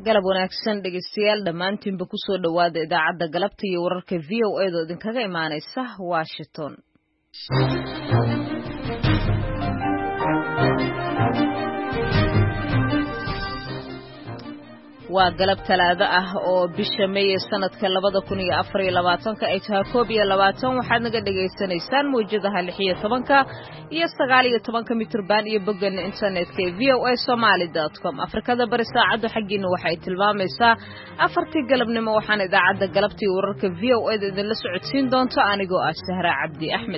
galab wanaagsan dhegeystayaal dhammaantiinba ku soo dhowaada idaacadda galabta iyo wararka VOA da idinkaga imaanaysa Washington. waa galab talaado ah oo bisha May sanadka 2024 ay tahay 21 waxaad naga dhageysanaysaan muujadaha 16 iyo 19 mitir band iyo boggan internetka voasomali.com Afrikada bari saacadu xaqiina waxay tilmaamaysaa 4 galabnimo waxaan idaacadda galabta iyo wararka VOA da idin la socodsiin doonto anigoo ah Sahra Cabdi Axmed.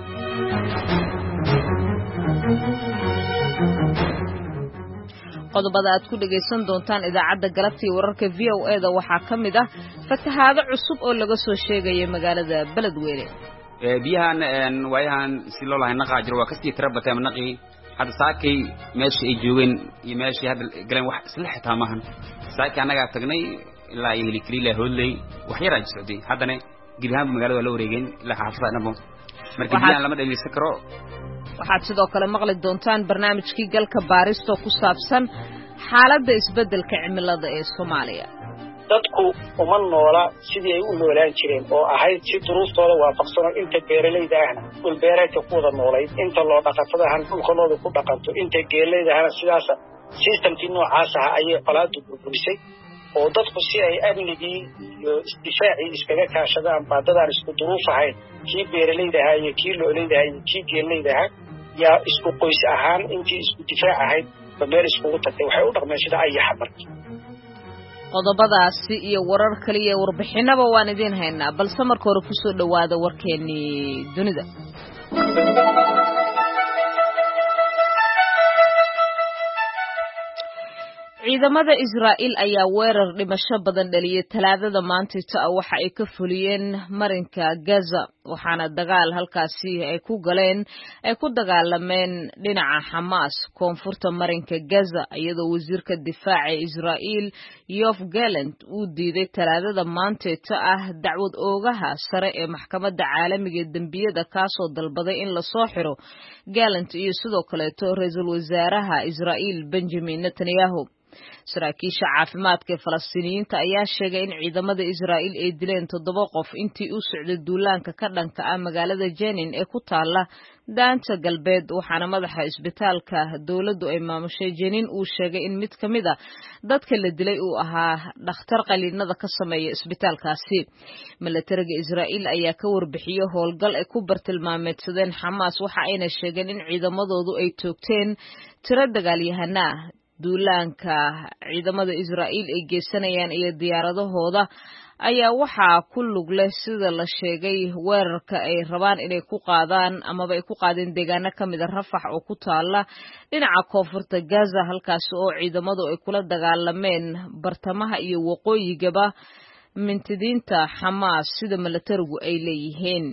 qodobada aad ku dhageysan doontaan idaacadda galabta iyo wararka VOA da waxaa kamid ah fatahaado cusub oo laga soo sheegay magaalada Beledweyne. biyahan waayahan si loo lahayn naqa jiro waa kasii tirabatay naqi hada saakay meeshii ay joogeen iyo meeshii hada galeen wax isla xitaa maahan saakay anaga tagnay ilaa ay heli kaliya hoodley wax yar ay socday hadana gilhaan magaalada la wareegeen ilaa xaafada nabo marka biyahan lama dhageysan karo. waxaad sidoo kale maqli doontaan barnaamijkii galka baaristo ku saabsan xaaladda isbeddelka cimilada ee Soomaaliya. dadku uma noola sidii ay u noolaan jireen oo ahayd si duruuftooda waafaqsan inta beeralayda ahna dhul beereedka ku wada noolayd inta loo dhaqatada han dhulkooda ku dhaqanto inta geelayda ahna sidaas systemkii noocaas ah ayay qalaadu burburisay oo dadku si ay amnigii iyo isdifaacii iskaga kaashadaan baadadaan isku duruuf ahayn kii beeralayda ahaa iyo kii loolayda ahaa iyo kii geelayda ahaa yaa isku qoys ahaan intii isku difaac ahayd meel iskugu tagtay waxay u dhaqmeen sida ay xabarkii. qodobadaasi iyo warar kale iyo warbixinaba waan idin haynaa balse marka hore ku soo dhawaada warkeennii dunida. ciidamada Israa'iil ayaa weerar dhimasho badan dhaliyay talaadada maanta waxa ay ka fuliyeen marinka Gaza waxaana dagaal halkaasi ay ku dagaalameen dhinaca Hamas koonfurta marinka Gaza iyadoo wasiirka difaaca Israa'iil Yoav Gallant uu diiday talaadada maanta dacwad oogaha sare ee maxkamadda caalamiga ee dambiyada kaasoo dalbaday in la soo xiro Gallant iyo sidoo kale ra'iisul wasaaraha Israa'iil Benjamin Netanyahu. saraakiisha caafimaadka ee Falastiiniyiinta ayaa sheegay in ciidamada Israa'iil ay dileen 7 qof intii uu socday duulaanka ka dhanka ah magaalada Jenin ee ku taala daanta galbeed waxaana madaxa isbitaalka dawladdu ay maamushay Jenin uu sheegay in mid kamid ah dadka la dilay uu ahaa dhakhtar qaliinada ka sameeya isbitaalkaasi. militariga Israa'iil ayaa ka warbixiyay howlgal ay ku bartilmaameedsadeen Hamas waxa ayna sheegeen in ciidamadoodu ay toogteen tiro dagaalyahana duulaanka ciidamada Israa'iil ay geysanayaan iyo diyaaradahooda ayaa waxaa ku lug leh sida la sheegay weerarka ay rabaan inay ku qaadaan ama ay ku qaadeen deegaano kamid ah Rafax oo ku taala dhinaca koonfurta Gaza halkaas oo ciidamadu ay kula dagaalameen bartamaha iyo waqooyigaba mintidiinta Hamas sida militarigu ay leeyihiin.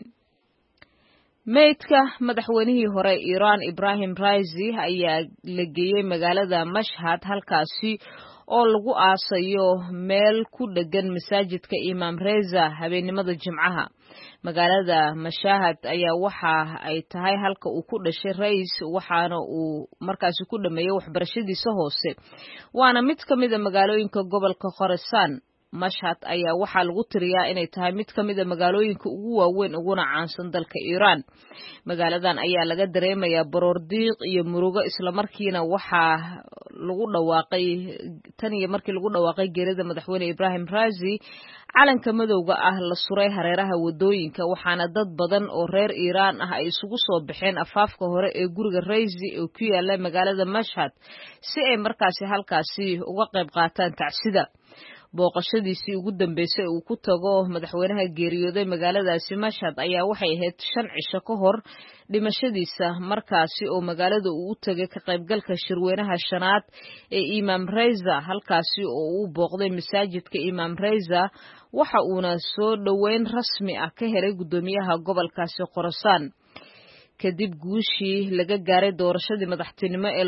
meydka madaxweynihii hore Iran Ibrahim Raisi ayaa la geeyay magaalada Mashhad halkaasi oo lagu aasayo meel ku dhagan masaajidka Imam Reza habeenimada Jimcaha. magaalada Mashhad ayaa waxa ay tahay halka uu ku dhashay Rais waxaana uu markaasi ku dhameeyay waxbarashadiisa hoose waana mid kamid ah magaalooyinka gobolka Khorasan. Mashhad ayaa waxaa lagu tiriyaa inay tahay mid kamid ah magaalooyinka ugu waaweyn uguna caansan dalka Iran. magaaladan ayaa laga dareemayaa baroordiiq iyo murugo isla markiina waxaa lagu dhawaaqay markii lagu dhawaaqay geerida madaxweyne Ibrahim Raisi calanka madowga ah la suray hareeraha wadooyinka waxaana dad badan oo reer Iran ah ay isugu soo baxeen afaafka hore ee guriga Raisi oo ku yaala magaalada Mashhad si ay markaasi halkaasi uga qayb qaataan tacsida. booqashadiisii ugu dambeysay uu ku tago madaxweynaha geeriyooday magaaladaasi Mashhad ayaa waxay ahayd 5 cisho ka hor dhimashadiisa markaasi oo magaalada uu u tagay ka qaybgalka shirweynaha shanaad ee Imam Reza halkaasi oo uu booqday masaajidka Imam Reza waxa uuna soo dhaweyn rasmi ah ka helay gudoomiyaha gobolkaasi Khorasan. kadib guushii laga gaaray doorashadii madaxtinimo ee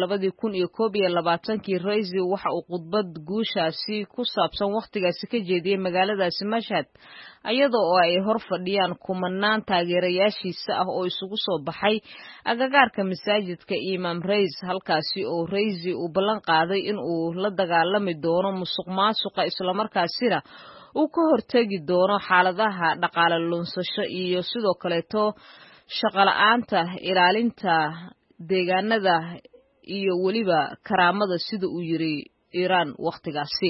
2021 Raisi waxa uu khudbad guushaasi ku saabsan waqtigaasi ka jeediyay magaaladaasi Mashhad iyadoo oo ay hor fadhiyaan kumanaan taageerayaashiisa ah oo isugu soo baxay agagaarka masaajidka Imam Rais halkaasi oo Raisi uu ballan qaaday in uu la dagaalami doono musuqmaasuqa isla markaasina uu ka hortagi doono xaaladaha dhaqaale lunsasho iyo sidoo kaleeto shaqo la'aanta ilaalinta deegaanada iyo waliba karaamada sida uu yiri Iran waqtigaasi.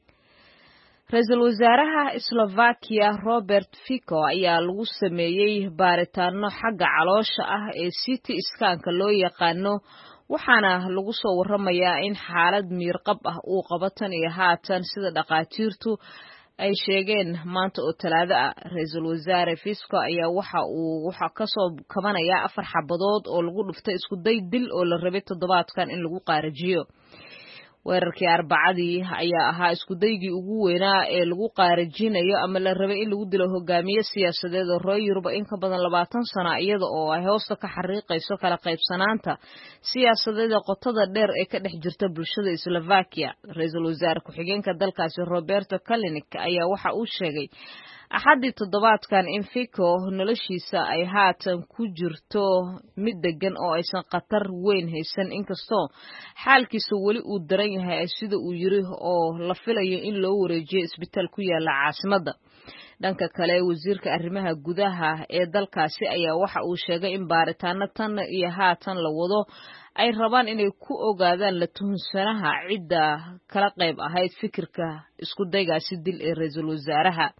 Ra'iisul wasaaraha Slovakia Robert Fico ayaa lagu sameeyay baaritaano xagga caloosha ah ee CT scan-ka loo yaqaano waxaana lagu soo waramayaa in xaalad miirqab ah uu qabo tan iyo haatan sida dhaqaatiirtu ay sheegeen maanta oo Talaado ah. Ra'iisul wasaare Fico ayaa waxa ka soo kabanaya 4 xabadood oo lagu dhuftay isku day dil oo la rabay toddobaadkan in lagu qaarajiyo. weerarkii Arbacadii ayaa ahaa isku daygii ugu weynaa ee lagu qaarajinayo ama la rabay in lagu dilo hogaamiye siyaasadeed oo reer Yurub in ka badan 20 sano iyada oo ay hoosta ka xariiqayso kala qaybsanaanta siyaasadeed qotada dheer ee ka dhex jirta bulshada Slovakia. Ra'iisul wasaare ku-xigeenka dalkaasi Roberto Kalinic ayaa waxa uu sheegay axadii toddobaadkan in Fico noloshiisa ay haatan ku jirto mid degan oo aysan khatar weyn haysan inkastoo xaalkiisa weli uu daran yahay sida uu yiri oo la filayo in loo wareejiyo isbitaal ku yaala caasimadda. dhanka kale wasiirka arrimaha gudaha ee dalkaasi ayaa waxa uu sheegay in baaritaano tan iyo haatan la wado ay rabaan inay ku ogaadaan la tuhunsanaha cidda kala qayb ahayd fikirka isku daygaasi dil ee ra'iisul wasaaraha.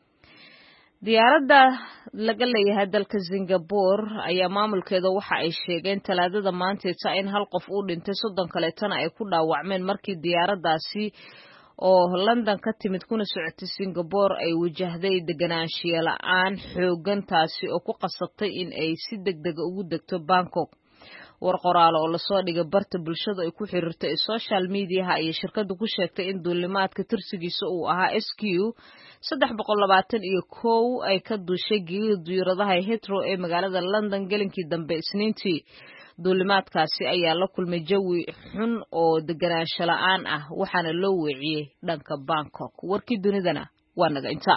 diyaaradda laga leeyahay dalka Singapore ayaa maamulkeeda waxa ay sheegeen Talaadada maanteeta in hal qof uu dhintay 30 kaleetana ay ku dhaawacmeen markii diyaaraddaasi oo London ka timid kuna socotay Singapore ay wajahday deganaanshiyo la'aan xooggan taasi oo ku qasabtay in ay si degdeg ugu degto Bangkok. war qoraal oo la soo dhigay barta bulshada ay ku xiriirtay ee social media ay shirkadu ku sheegtay in duulimaadka tirsigiisa uu ahaa SQ 321 ay ka duushay diyaaradaha Heathrow ee magaalada London gelinkii dambe Isniintii. duulimaadkaasi ayaa la kulmay jawi xun oo deganaansho la'aan ah waxaana loo weeciyay dhanka Bangkok. warkii dunidana waa naga inta.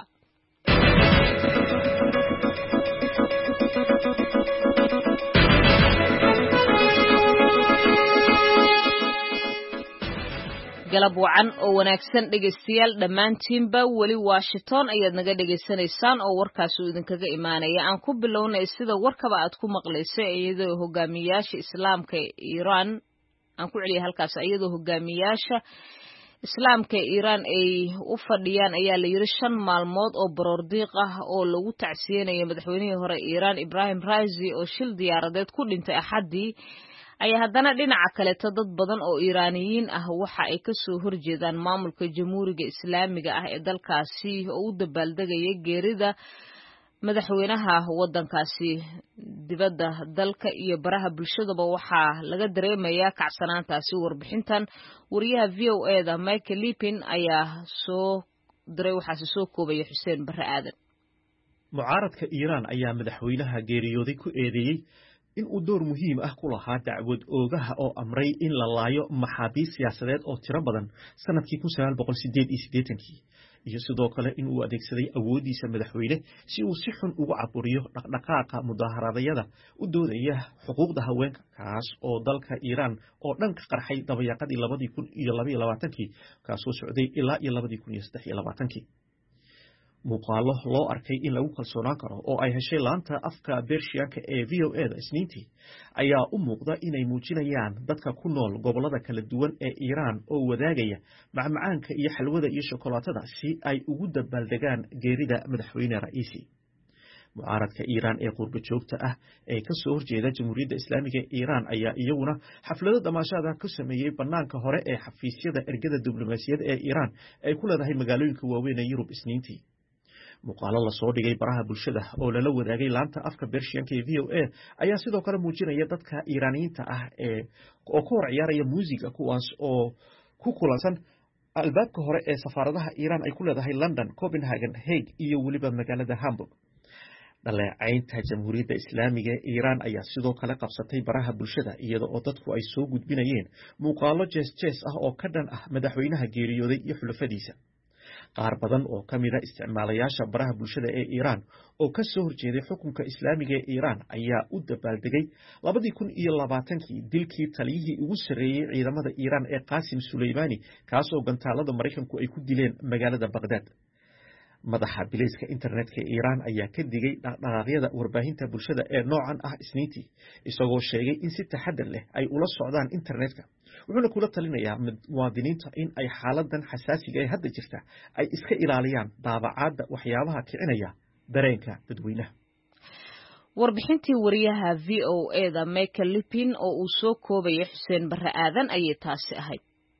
galab wacan oo wanaagsan dhegeystayaal dhammaantiinba weli Washington ayaad naga dhageysanaysaan oo warkaas uu idinkaga imaanaya. aan ku bilownay sida warkaba aad ku maqlaysay iyadoo hogaamiyaasha Islaamka ee Iran aan ku celiyay halkaas iyadoo hogaamiyaasha Islaamka ee Iran ay u fadhiyaan ayaa la yiri 5 maalmood oo baroordiiq ah oo lagu tacsiyeenayo madaxweynihii hore Iran Ibrahim Raisi oo shil diyaaradeed ku dhintay Axadii ayaa haddana dhinaca kale dad badan oo Iiraaniyiin ah waxa ay ka soo horjeedaan maamulka Jamhuuriga Islaamiga ah ee dalkaasi oo u dabaaldegaya geerida madaxweynaha wadankaasi. dibadda dalka iyo baraha bulshadaba waxaa laga dareemayaa kacsanaantaasi. warbixintan wariyaha VOA-da Michael Lipin ayaa soo diray waxaasi soo koobaya Xuseen Barre Aadan. mucaaradka Iiraan ayaa madaxweynaha geeriyooday ku eedeeyay in uu door muhiim ah ku lahaa dacwad oogaha oo amray in la laayo maxaabiis siyaasadeed oo tiro badan sanadkii 1988 iyo sidoo kale in uu adeegsaday awoodiisa madaxweyne si uu si xun ugu caburiyo dhaqdhaqaaqa mudaaharadayada u doodaya xuquuqda haweenka kaas oo dalka Iiraan oo dhan ka qarxay dabayaaqadii 2022 kaasoo socday ilaa 2023. muuqaalo loo arkay in lagu kalsoonaan karo oo ay heshay laanta afka Bershiyanka ee VOA-da Isniintii ayaa u muuqda inay muujinayaan dadka ku nool gobolada kala duwan ee Iiraan oo wadaagaya macmacaanka iyo xalwada iyo shokolaatada si ay ugu dabaaldegaan geerida madaxweyne Raisi. mucaaradka Iiraan ee qurba joogta ah ee ka soo horjeeda Jamhuuriyadda Islaamiga ee Iiraan ayaa iyaguna xaflado damaashada ka sameeyay banaanka hore ee xafiisyada ergada diblomaasiyadda ee Iiraan ay ku leedahay magaalooyinka waaweyn ee Yurub Isniintii. muuqaalo la soo dhigay baraha bulshada oo lala wadaagay laanta afka Bershiyanka ee VOA ayaa sidoo kale muujinaya dadka Iiraaniyiinta ah oo ku hor ciyaaraya muusiga kuwaas oo ku kulansan albaabka hore ee safaaradaha Iiraan ay ku leedahay London, Copenhagen, Hague iyo waliba magaalada Hamburg. dhaleecaynta jamhuuriyadda islaamiga ee iiraan ayaa sidoo kale qabsatay baraha bulshada iyada oo dadku ay soo gudbinayeen muuqaalo jees-jees ah oo ka dhan ah madaxweynaha geeriyooday iyo xulafadiisa. qaar badan oo ka mid a isticmaalayaasha baraha bulshada ee iiraan oo ka soo horjeeday xukunka islaamiga ee iiraan ayaa u dabaaldegay 2020kii dilkii taliyihii ugu sarreeyey ciidamada iiraan ee qaasim suleymaani kaas oo gantaalada maraykanku ay ku dileen magaalada baqdaad. madaxa bilayska internetka ee iiraan ayaa ka digay dhaqdhaqaaqyada warbaahinta bulshada ee noocan ah isniintii isagoo sheegay in si taxadar leh ay ula socdaan internetka, wuxuuna kula talinayaa muwaadiniinta in ay xaaladan xasaasiga ee hadda jirta ay iska ilaaliyaan daabacaadda waxyaabaha kicinaya dareenka dadweynaha. warbixintii wariyaha VOA-da Michael Lipin oo uu soo koobaya Xuseen Barre Aadan ayay taasi ahayd.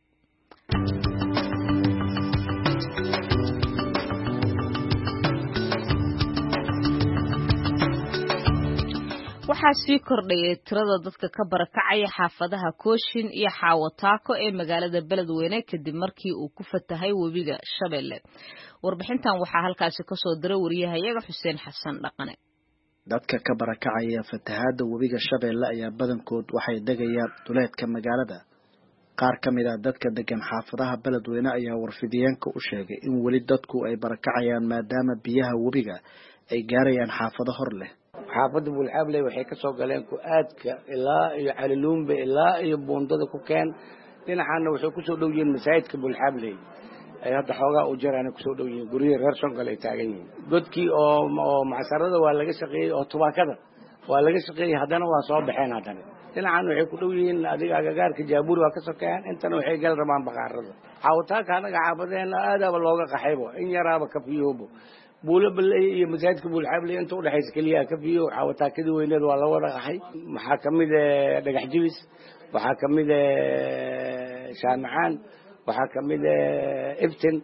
waxaa sii kordhayay tirada dadka ka barakacaya xaafadaha Kooshin iyo Xaawataako ee magaalada Beledweyne kadib markii uu ku fatahay webiga Shabeelle. warbixintan waxaa halkaasi ka soo diray wariyahayaga Xuseen Xasan Dhaqane. dadka ka barakacaya fatahaada webiga Shabeelle ayaa badankood waxay degayaan duleedka magaalada. qaar ka mid ah dadka degan xaafadaha Beledweyne ayaa warfidiyeenka u sheegay in weli dadku ay barakacayaan maadaama biyaha webiga ay gaarayaan xaafado hor leh. xaafadda Bulxaable waxay ka soo galeen ku aadka ilaa iyo Caliluumbe ilaa iyo buundada ku keen dhinacaana waxay ku soo dhow yihiin masaajidka Bulxaable ay hadda xoogaa u jiraan ku soo dhow yihiin guriga reer Soomaali ay taagan yihiin. godkii oo macsarada waa laga shaqeeyay oo tubaakada waa laga shaqeeyay haddana waa soo baxeen haddana dhinacan waxay ku dhow yihiin adiga agagaarka Jaabuur waa ka sokeeyaan intana waxay gal rabaan baqaarada. Xaawataaka anaga xaafadeena aadaba looga qaxaybo in yaraaba ka fiyoobo buulo balay iyo masaajidka Bulxaable inta u dhaxaysa kaliya ka fiyo xaawataakadii weyneed waa la wada qaxay. maxaa kamid dhagax jibis, waxaa kamid shaamicaan, waxaa kamid ibtin,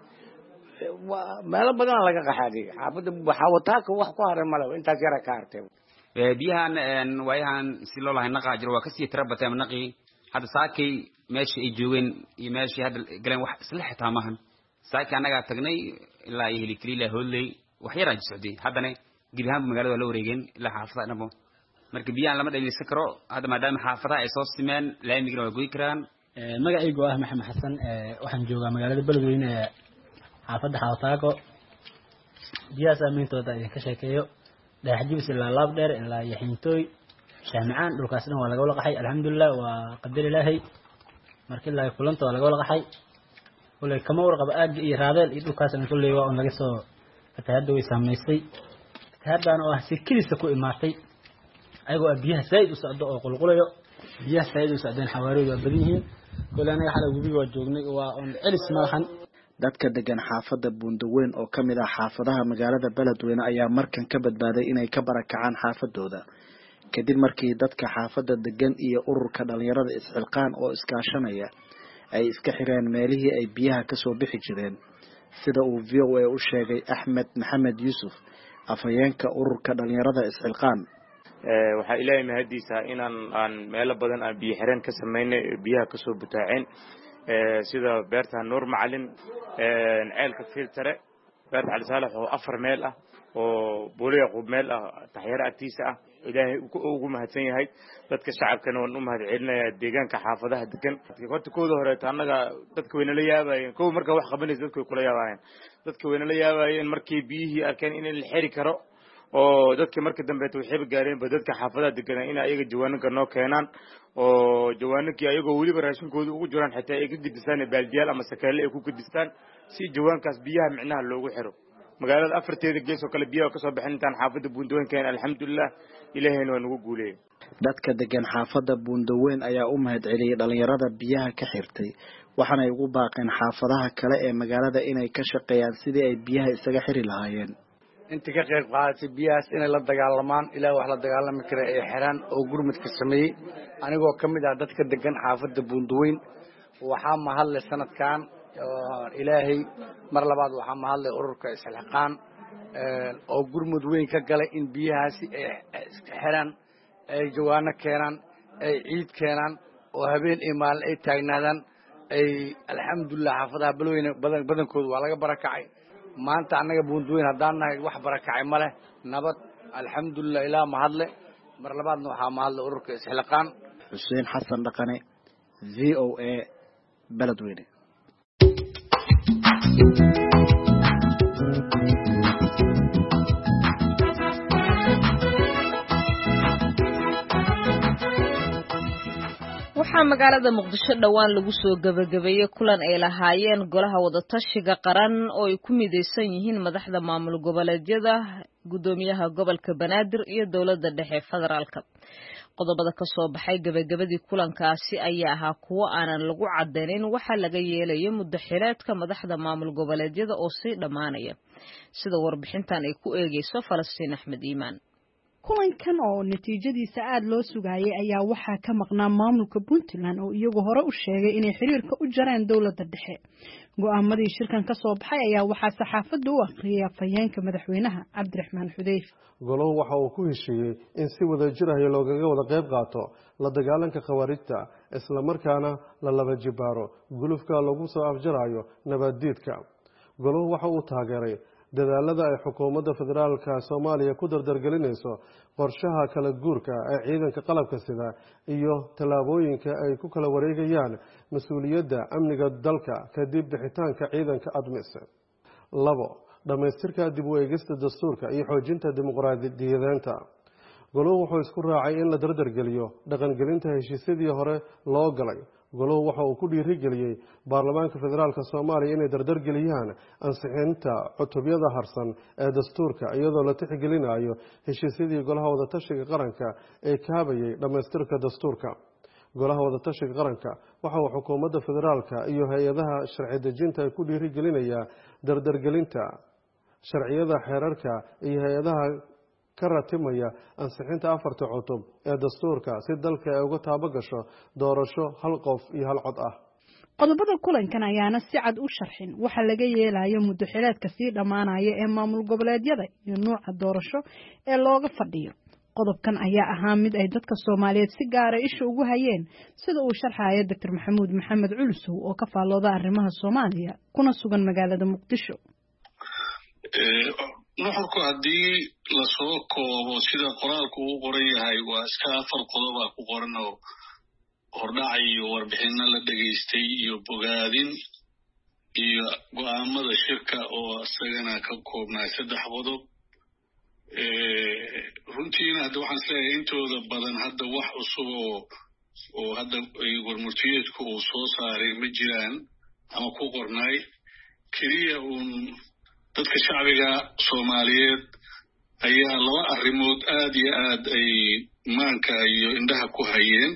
meelo badan laga qaxaaday. xaafadda xaawataaka wax ku haray malaha intaas yara ka hartay. biyahan waayahan si loo lahay naqa jiro waa ka sii tira batay naqi hadda saakay meeshii ay joogeen iyo meeshii hadda galeen wax isla xitaa maahan. saakay anaga tagnay ilaa ay heli kaliya hoolay wax yar ay socday haddana gibahan magaalada la wareegeen ilaa xaafadaha dhanbo marka biyahan lama dhageysan karo hadda maadaama xaafadaha ay soo simeen laamigana waa goy karaan. magacaygu ah Maxamed Xasan waxaan joogaa magaalada Beledweyne xaafadda Xaawataako. biyaha saameyntooda ay ka sheekeeyo dhagax jibis ilaa laab dheer ilaa Yaxintooy shaamicaan dhulkaas dhan waa laga wada qaxay alxamdulillah waa qadar Ilaahay markii la kulanta waa laga wada qaxay kulay kama warqaba aad iyo raadeel iyo dhulkaas aan kulay waa laga soo fatahaada way saameysay. fatahaadana oo si kilisa ku imaatay ayagoo biyaha sayd u socdo oo qulqulayo biyaha sayd u socdeen xawaaridu waa badan yihiin kulay anaga xalay webiga waa joognay waa on celis maahan. dadka degan xaafadda Buundaweyn oo ka mid ah xaafadaha magaalada Beledweyne ayaa markan ka badbaaday inay ka barakacaan xaafadooda kadib markii dadka xaafadda degan iyo ururka dhalinyarada isxilqaan oo iskaashanaya ay iska xireen meelihii ay biyaha ka soo bixi jireen sida uu VOA u sheegay Axmed Maxamed Yuusuf afhayeenka ururka dhalinyarada isxilqaan. waxaa ilaahay mahadiisa inaan meelo badan aan biyo xireen ka sameynay biyaha ka soo butaaceen sida beerta Nuur Macalin ceelka filtare beerta Cali Saalax oo 4 meel ah oo booliya qub meel ah taxyar agtiisa ah ilaahay ugu mahadsan yahay. dadka shacabkana waan u mahadcelinayaa deegaanka xaafadaha degan. horta kooda hore anaga dadka weyna la yaabayeen koow marka wax qabanaysa dadku kula yaabayeen dadka weyna la yaabayeen markii biyihii arkeen in la xiri karo oo dadka markii dambe waxay gaareen dadka xaafadaha degan in ayaga jawaanka noo keenaan oo jawaanka ayagoo waliba raashinkooda ugu jiraan xitaa ay ka gidistaan baaldiyaal ama sakaale ay ku gidistaan si jawaankaas biyaha micnaha loogu xiro. magaalada afarteeda gees oo kale biyaha ka soo baxin intaan xaafadda Buundaweyn keen alxamdulillah ilaahayna waa nagu guuleeyay. dadka degan xaafadda Buundaweyn ayaa u mahadceliyay dhalinyarada biyaha ka xirtay waxaana ay ugu baaqeen xaafadaha kale ee magaalada inay ka shaqeeyaan sidii ay biyaha isaga xiri lahaayeen. inta ka qayb qaadatay biyahaas inay la dagaalamaan ilaa wax la dagaalami kara ay xiraan oo gurmadka sameeyay anigoo ka mid ah dadka degan xaafadda Buundaweyn. waxaa mahadle sanadkan ilaahay mar labaad waxaa mahadle ururka isxilqaan oo gurmud weyn ka galay in biyahaasi ay xiraan ay jawaano keenaan ay ciid keenaan oo habeen iyo maalin ay taagnaadaan ay alxamdulillah xaafadaha Beledweyne badankooda waa laga barakacay. maanta anaga Buundaweyn haddaan nahay wax barakacay ma leh nabad alxamdulilah ilaa mahadle mar labaadna waxaa mahadle ururka isxilqaan xuseen xasan dhaqane VOA beledweyne waxaa magaalada muqdisho dhowaan lagu soo gabagabeeyey kulan ay lahaayeen golaha wadatashiga qaran oo ay ku midaysan yihiin madaxda maamul goboleedyada gudoomiyaha gobolka banaadir iyo dowladda dhexe federaalka qodobada ka soo baxay gabagabadii kulankaasi ayaa ahaa kuwo aanan lagu cadeynin waxa laga yeelayo muddo xileedka madaxda maamul goboleedyada oo sii dhammaanaya sida warbixintan ay ku eegeyso Falastiin Axmed Iimaan kulankan oo natiijadiisa aad loo sugayay ayaa waxaa ka maqnaa maamulka Puntland oo iyagu hore u sheegay inay xiriirka u jareen dowladda dhexe go'aamadii shirkan ka soo baxay ayaa waxaa saxaafadda u akhriyay afhayeenka madaxweynaha Cabdiraxmaan Xudeyf goluhu waxa uu ku heshiiyey in si wadajir ah loogaga wada qayb qaato la dagaalanka khawaarijta isla markaana la laba jibaaro gulufka lagu soo afjarayo nabaddiidka goluhu waxa uu taageeray dadaalada ay xukuumadda federaalka Soomaaliya ku dardargelinayso qorshaha kala guurka ee ciidanka qalabka sida iyo talaabooyinka ay ku kala wareegayaan mas'uuliyadda amniga dalka kadib bixitaanka ciidanka ADMIS. 2. dhamaystirka dib u eegista dastuurka iyo xoojinta dimuqraadiyadeenta. goluhu wuxuu isku raacay in la dardargeliyo dhaqangelinta heshiisyadii hore loo galay. goluhu waxa uu ku dhiirigeliyey baarlamaanka federaalka Soomaaliya inay dardargeliyaan ansixinta cutubyada harsan ee dastuurka iyadoo la tixgelinayo heshiisyadii golaha wadatashiga qaranka ee kaabayay dhamaystirka dastuurka. golaha wadatashiga qaranka waxa uu xukuumadda federaalka iyo hay-adaha sharci dejinta ku dhiirigelinaya dardargelinta sharciyada xeerarka iyo hay-adaha ka ratimaya ansixinta 4 cutub ee dastuurka si dalka ay uga taabagasho doorasho hal qof iyo hal cod ah. qodobada kulankan ayaana si cad u sharxin waxa laga yeelayo muddo xileedka sii dhamaanaya ee maamul goboleedyada iyo nooca doorasho ee looga fadhiyo. qodobkan ayaa ahaa mid ay dadka Soomaaliyeed si gaar ah isha ugu hayeen sida uu sharxayo Dr. Maxamuud Maxamed Culusow oo ka faalooda arrimaha Soomaaliya kuna sugan magaalada Muqdisho. nuxurku haddii lasoo koobo sida qoraalku uu qoran yahay waa iska 4 qodob ah ku qoran oo hordhac iyo warbixino la dhageystay iyo bogaadin iyo go'aamada shirka oo isagana ka koobnaa 3 qodob runtiina hadda waxaan isleeyahay intooda badan hadda wax cusub oo hadda warmurtiyeedku uu soo saaray ma jiraan ama ku qornay keliya dadka shacbiga Soomaaliyeed ayaa 2 arrimood aad iyo aad ay maanka iyo indhaha ku hayeen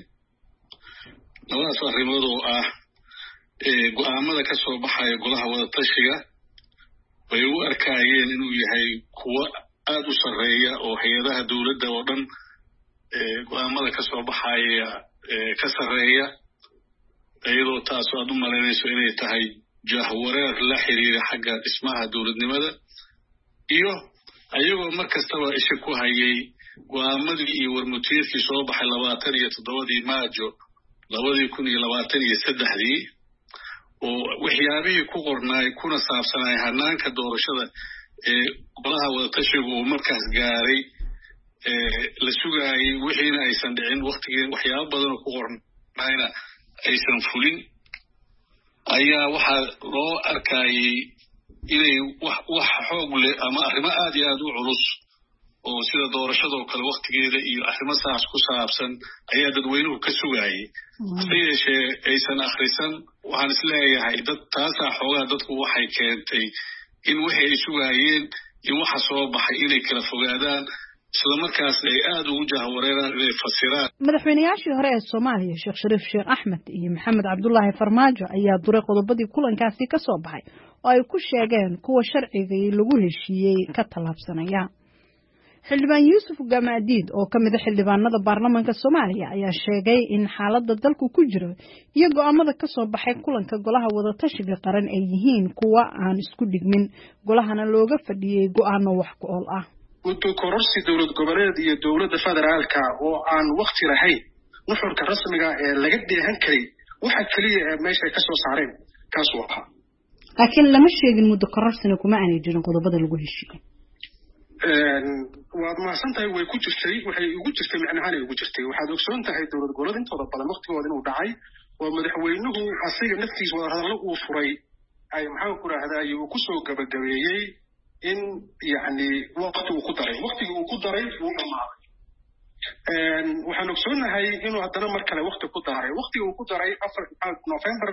2 arrimood oo ah go'aamada ka soo baxaya golaha wadatashiga way u arkayeen inuu yahay kuwa aad u sareeya oo hay'adaha dawladda oo dhan go'aamada ka soo baxaya ka sareeya iyadoo taas aad u maleynayso inay tahay jahwareer la xiriira xagga dhismaha dawladnimada iyo ayagoo markastaba isha ku hayay go'aamadii iyo warmurtiyeedkii soo baxay 27 Maajo 2023 oo waxyaabihii ku qornay kuna saabsanay hanaanka doorashada ee golaha wadatashigu uu markaas gaaray la sugayay wixiina aysan dhicin waqtigii waxyaabo badan oo ku qornayna aysan fulin ayaa waxaa loo arkayay inay wax xoog leh ama arrimo aad iyo aad u culus oo sida doorashadoo kale waqtigeeda iyo arrimo saas ku saabsan ayaa dadweynuhu ka sugayay hase yeeshee aysan akhrisan waxaan isleeyahay taasaa xoogaa dadku waxay keentay in wixii ay sugayeen in waxa soo baxay inay kala fogaadaan isla markaasna ay aad ugu jahwareeraan inay fasiraan. madaxweynayaashii hore ee Soomaaliya Sheekh Shariif Sheekh Axmed iyo Maxamed Cabdullaahi Farmaajo ayaa duray qodobadii kulankaasi ka soo baxay oo ay ku sheegeen kuwa sharciga lagu heshiiyey ka talaabsanaya. xildhibaan Yuusuf Gamaadiid oo ka mid ah xildhibaanada baarlamaanka Soomaaliya ayaa sheegay in xaaladda dalku ku jiro iyo go'aamada ka soo baxay kulanka golaha wadatashiga qaran ay yihiin kuwa aan isku dhigmin golahana looga fadhiyay go'aano wax ku ool ah. muddo kororsi dawlad goboleed iyo dawladda federaalka oo aan waqti lahayn nuxurka rasmiga ee laga deehan karay waxa kaliya ee meesha ka soo saareen kaas waa laakiin lama sheegin muddo kororsina kuma aanay jirin qodobada lagu heshiiyay waad mahadsantahay way ku jirtay waxay ugu jirtay macnahaanay ugu jirtay waxaad ogsoon tahay dowlad goboleed intooda badan waqtigooda inuu dhacay oo madaxweynuhu asiga naftiisa wadahadallo uu furay ay maxaan ku rahdaay uu ku soo gabagabeeyey in yacni waqti uu ku daray waqtigii uu ku daray wuu dhammaaday waxaan ogsoonahay inuu haddana mar kale waqti ku daray waqtigii uu ku daray November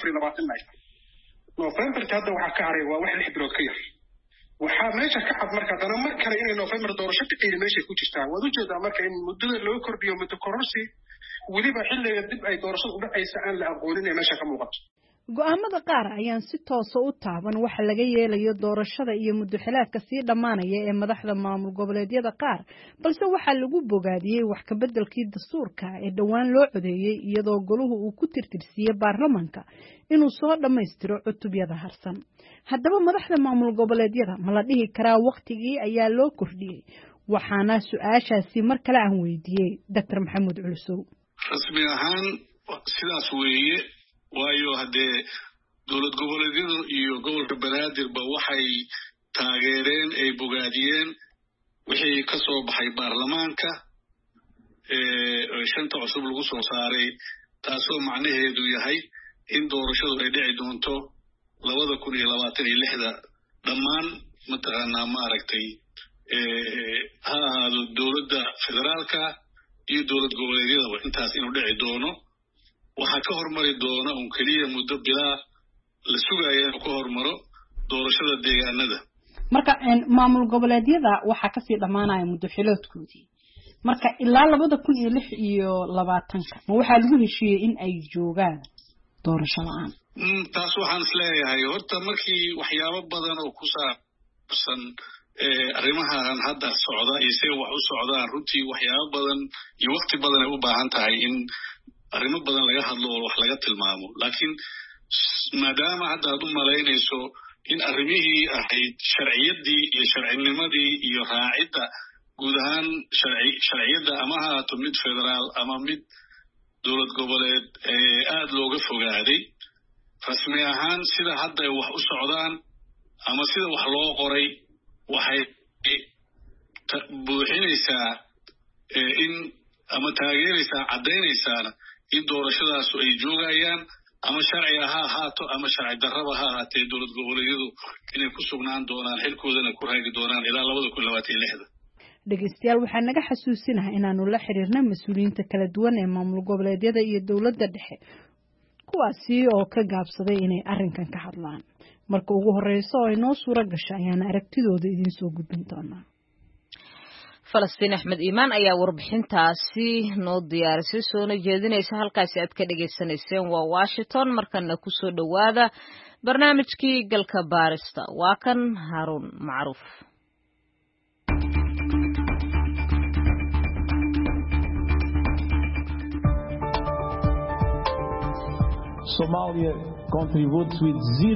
2024 Novemberka hadda waxaa ka haray waa wax 6 bilood ka yar waxaa meesha ka cad marka haddana mar kale inay November doorasho dhicayna meeshay ku jirtaa waad u jeedaa marka in muddada loo kordhiyo muddo kororsi weliba xilliga dib ay doorashada u dhacaysa aan la aqoonin ee meesha ka muuqato go'aamada qaar ayaan si toos u taaban waxa laga yeelayo doorashada iyo muddaxilaadka sii dhamaanaya ee madaxda maamul goboleedyada qaar balse waxa lagu bogaadiyay wax ka bedelkii dastuurka ee dhawaan loo codeeyay iyadoo goluhu uu ku tirtirsiiyay baarlamaanka inuu soo dhameystiro cutubyada harsan haddaba madaxda maamul goboleedyada ma la dhihi karaa waqtigii ayaa loo kordhiyay waxaana su'aashaasi mar kale aan weydiiyay Dr. Maxamuud Culusow rasmi ahaan sidaas weeye waayo haddee dowlad goboleedyadu iyo gobolka banaadirba waxay taageereen ay bogaadiyeen wixii ka soo baxay baarlamaanka shanta cusub lagu soo saaray taasoo macnaheedu yahay in doorashadu ay dhici doonto 2026 dhammaan mataqaanaa maaragtay ha ahaado dowladda federaalka iyo dowlad goboleedyadaba intaas inuu dhici doono waxaa ka hormari doona un keliya muddo bilaa la sugaya inuu ka hormaro doorashada deegaanada marka maamul goboleedyada waxaa kasii dhamaanaya muddo xiloodkoodii marka ilaa 2026 ma waxaa lagu heshiiyey in ay joogaan doorasho la'aan taas waxaan isleeyahay horta markii waxyaabo badan oo ku saabsan arrimahan hadda socda iyo sida wax u socdaan runtii waxyaabo badan iyo waqti badan ay u baahan tahay in arrimo badan laga hadlo oo wax laga tilmaamo laakiin maadaama hadda aad u malaynayso in arrimihii ahayd sharciyadii iyo sharcinimadii iyo raacidda guud ahaan sharciyadda ama ha ahaato mid federaal ama mid dowlad goboleed aad looga fogaaday rasmi ahaan sida hadda ay wax u socdaan ama sida wax loo qoray waxay buuxinaysaa in ama taageeraysaa caddaynaysaana in doorashadaasu ay joogayaan ama sharciga ha ahaato ama sharci darraba ha ahaatee dowlad goboleedyadu inay ku sugnaan doonaan xilkoodana ku raagi doonaan ilaa 2026 dhegeystayaal waxaan naga xasuusinahay inaanu la xiriirnay mas'uuliyiinta kala duwan ee maamul goboleedyada iyo dowladda dhexe kuwaasi oo ka gaabsaday inay arrinkan ka hadlaan marka ugu horeyso oo inoo suura gashay ayaan aragtidooda idin soo gudbin doonaa Falastiin Axmed Iimaan ayaa warbixintaasi noo diyaarisay soona jeedinaysa halkaasi aad ka dhageysanayseen waa Washington markana ku soo dhawaada barnaamijkii galka baarista waa kan Haruun Macruuf Somalia contributes with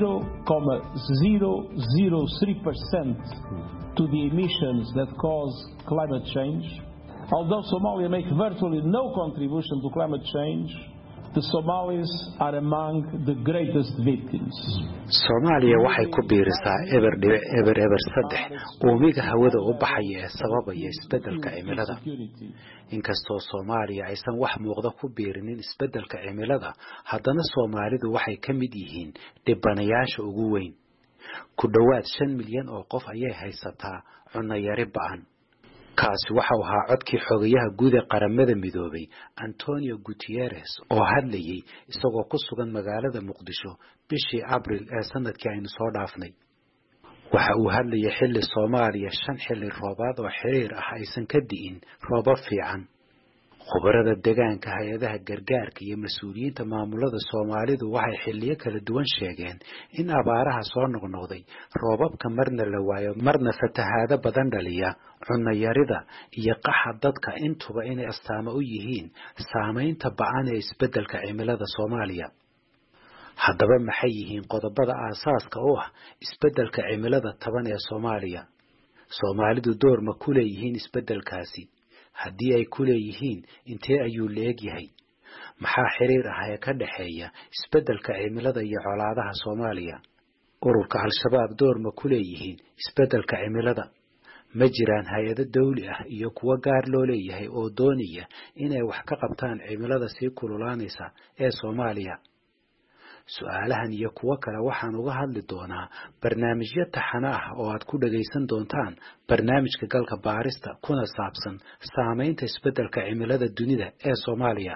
0.003% to the emissions that cause climate change. Although Somalia makes virtually no contribution to climate change, the Somalis are among the greatest victims. Soomaaliya waxay ku biirisaa eber 3 uumiga hawada u baxaya ee sababaya isbedelka cimilada. Inkastoo Soomaaliya aysan wax muuqda ku biirinin isbedelka cimilada, haddana Soomaalidu waxay ka mid yihiin dhibanayaasha ugu weyn. Ku dhawaad 5 milyan oo qof ayay haysataa cunno yari ba'an. kaasi waxa uu ahaa codkii xogayaha guud ee qaramada midoobay Antonio Guterres oo hadlayay isagoo ku sugan magaalada Muqdisho bishii Abriil ee sanadkii aynu soo dhaafnay. waxa uu hadlayay xilli Soomaaliya 5 xilli roobaad oo xiriir ah aysan ka di'in roobab fiican. khubarada deegaanka hay'adaha gargaarka iyo mas'uuliyiinta maamulada Soomaalidu waxay xilliyo kala duwan sheegeen in abaaraha soo noqnoqday roobabka marna la waayo marna fatahaado badan dhaliya cunno yarida iyo qaxa dadka intuba inay astaamo u yihiin saameynta ba'an ee isbedelka cimilada Soomaaliya. haddaba maxay yihiin qodobada aasaaska u ah isbedelka cimilada taban ee Soomaaliya? Soomaalidu door ma ku leeyihiin isbedelkaasi? haddii ay ku leeyihiin intee ayuu leegyahay? maxaa xiriir ah ee ka dhaxeeya isbedelka cimilada iyo colaadaha Soomaaliya? ururka Al-Shabaab door ma ku leeyihiin isbedelka cimilada? ma jiraan hay-ado dawli ah iyo kuwo gaar loo leeyahay oo doonaya inay wax ka qabtaan cimilada sii kululaanaysa ee Soomaaliya. Su'aalahan iyo kuwo kale waxaan uga hadli doonaa barnaamijyo taxane ah oo aad ku dhagaysan doontaan barnaamijka Galka Baarista kuna saabsan saamaynta isbeddelka cimilada dunida ee Soomaaliya.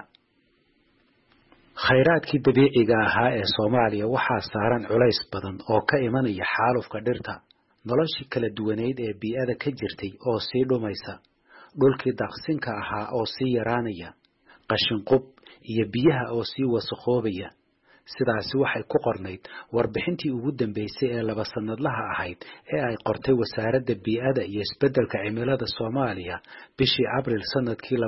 khayraadkii dabiiciga ahaa ee Soomaaliya waxaa saaran culays badan oo ka imanaya xaalufka dhirta, noloshii kala duwaneyd ee bii'ada ka jirtay oo sii dhumaysa, dhulkii daaqsinka ahaa oo sii yaraanaya, qashin qub iyo biyaha oo sii wasakhoobaya. sidaasi waxay ku qornayd warbixintii ugu dambeysay ee 2 sanadlaha ahayd ee ay qortay wasaaradda bii'ada iyo isbeddelka cimilada Soomaaliya bishii Abriil sanadkii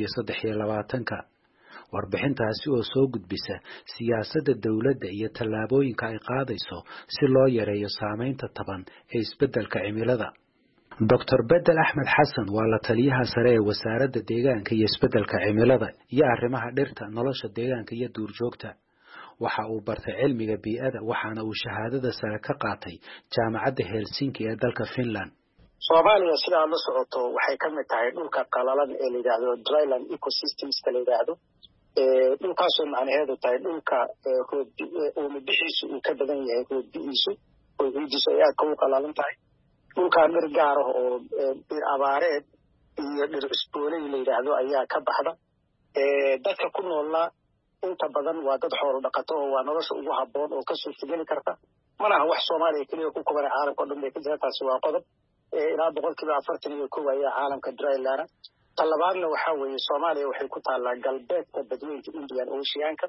2023. warbixintaasi oo soo gudbisa siyaasadda dawladda iyo tallaabooyinka ay qaadayso si loo yareeyo saamaynta taban ee isbeddelka cimilada. Dr. Bedel Ahmed Xasan waa la taliyaha sare ee wasaaradda deegaanka iyo isbeddelka cimilada iyo arrimaha dhirta, nolosha deegaanka iyo duurjoogta. waxa uu bartay cilmiga bii'ada waxaana uu shahaadada sare ka qaatay jaamacadda Helsinki ee dalka Finland. Soomaaliya sida la socoto waxay ka mid tahay dhulka qalalan ee la yiraahdo dryland ecosystems ka la yiraahdo dhulkaas oo macnaheedu tahay dhulka oo bixiisu uu ka badan yahay bixiisu oo ciidiisu ay ka qalalan tahay dhulka mir gaar ah oo bir abaareed iyo dhir cusboonay la yiraahdo ayaa ka baxda dadka ku noolna inta badan waa dad xoolo dhaqato oo waa nolosha ugu habboon oo ka soo fideli karta mana wax Soomaaliya kaliya ku koobay caalamka oo dhan bay ka jirtaas waa qodob ilaa 40% ayaa caalamka dryland talabaadna waxa weeye Soomaaliya waxay ku taalaa galbeedka badweynta Indian Ocean-ka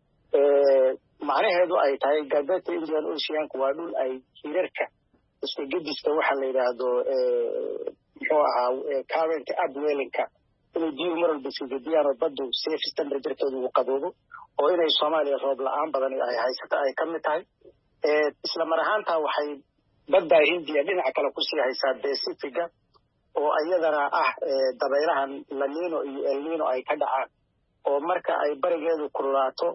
macnaheedu ay tahay galbeedka Indian Ocean-ka waa dhul ay hirarka isku gediska waxa la yiraahdo muxuu ahaa current upwelling-ka inuu biyo maral bisugidiyaan oo baddu safe temperature-keedu uu qaboobo oo inay Soomaaliya roob la'aan badan ay haysato ay ka mid tahay isla mar ahaanta waxay badda Hindiya dhinaca kale ku sii haysaa Pacific oo ayadana ah dabaylahan La Nino iyo El Nino ay ka dhacaan oo marka ay barigeedu kululaato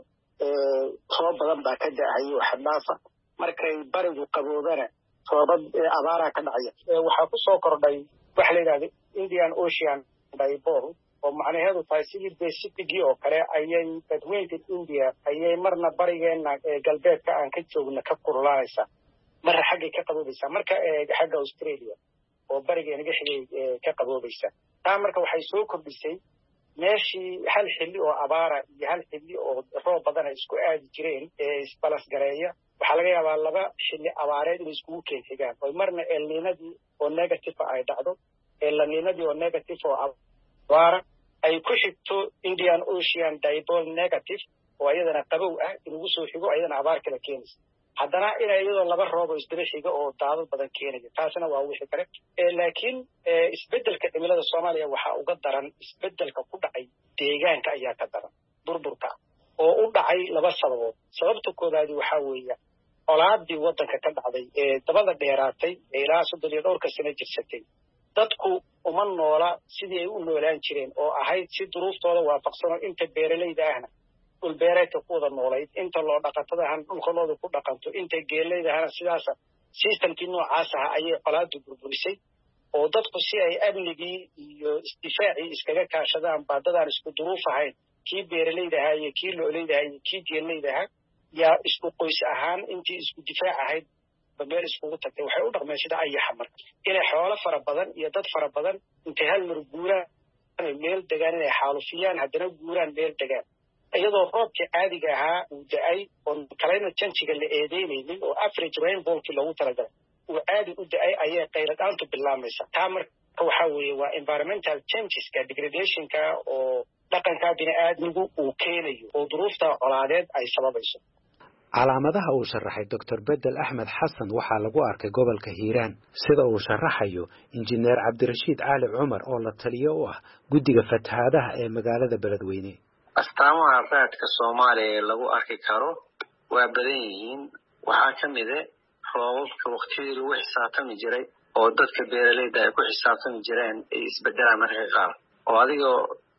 roob badan baa ka da'ayo xadaafa markay barigu qaboobana roobad abaara ka dhacaya waxa ku soo kordhay waxa la yiraahdo Indian Ocean dipole oo macnaheedu tahay sidii Pacific oo kale ayay badweynta India ayay marna barigeena galbeedka aan ka joogna ka kululaanaysa marna xagga ka qaboobaysa marka xagga Australia oo barigeena xigay ka qaboobaysa taa marka waxay soo kordhisay meeshii hal xilli oo abaara iyo hal xilli oo roob badan ay isku aadi jireen isbalas gareeya waxa laga yaabaa 2 xilli abaareed inay isku keenxigaan oo marna El Niñadii oo negative ay dhacdo La Niñadii oo negative oo abaara ay ku xigto Indian Ocean dipole negative oo ayadana qabow ah inuu soo xigo ayadana abaar kala keenaysa haddana inay iyadoo 2 roob oo isdaba xiga oo daadad badan keenaya taasina waa wixii kale laakiin isbeddelka cimilada Soomaaliya waxa uga daran isbeddelka ku dhacay deegaanka ayaa ka daran burburka oo u dhacay 2 sababood sababta koowaad waxa weeye colaadii wadanka ka dhacday dabada dheeraatay ilaa 32 sano jirsatay dadku uma noola sidii ay u noolaan jireen oo ahayd si duruuftooda waafaqsan inta beeralayda ahna dhul beereedka ku wada noolayd inta loo dhaqatada ahaan dhulkooda ku dhaqanto inta geelayda ahna sidaas systemkii noocaas ah ayay colaadu burburisay oo dadku si ay amnigii iyo isdifaaci iskaga kaashadaan baadadaan isku duruuf ahayn kii beeralayda ahaa iyo kii loolayda ahaa iyo kii geelayda ahaa yaa isku qoys ahaan intii isku difaac ahayd meel iskugu tagtay waxay u dhaqmeen sida ayaxa marka inay xoolo fara badan iyo dad fara badan intay hal mar guuraan meel degaan inay xaalufiyaan haddana guuraan meel degaan iyadoo roobkii caadiga ahaa uu da'ay oo kalena janjiga la eedeynaynin oo average rainfall-kii loogu talagalay uu caadi u da'ay ayay qayladhaantu bilaamaysa taa marka waxa weeye waa environmental changeska degradationka oo dhaqanka bini'aadmigu uu keenayo oo duruufta colaadeed ay sababayso calaamadaha uu sharaxay Dr. Bedel Ahmed Xasan waxaa lagu arkay gobolka Hiiraan sida uu sharaxayo injineer Cabdirashiid Cali Cumar oo la taliyo u ah guddiga fatahaadaha ee magaalada Beledweyne. astaamaha raadka Soomaaliya ee lagu arki karo waa badan yihiin waxaa ka mid ah roobabka waqtiyadii lagu xisaabtami jiray oo dadka beeralayda ay ku xisaabtami jireen ay isbedelaan mararka qaar oo adigoo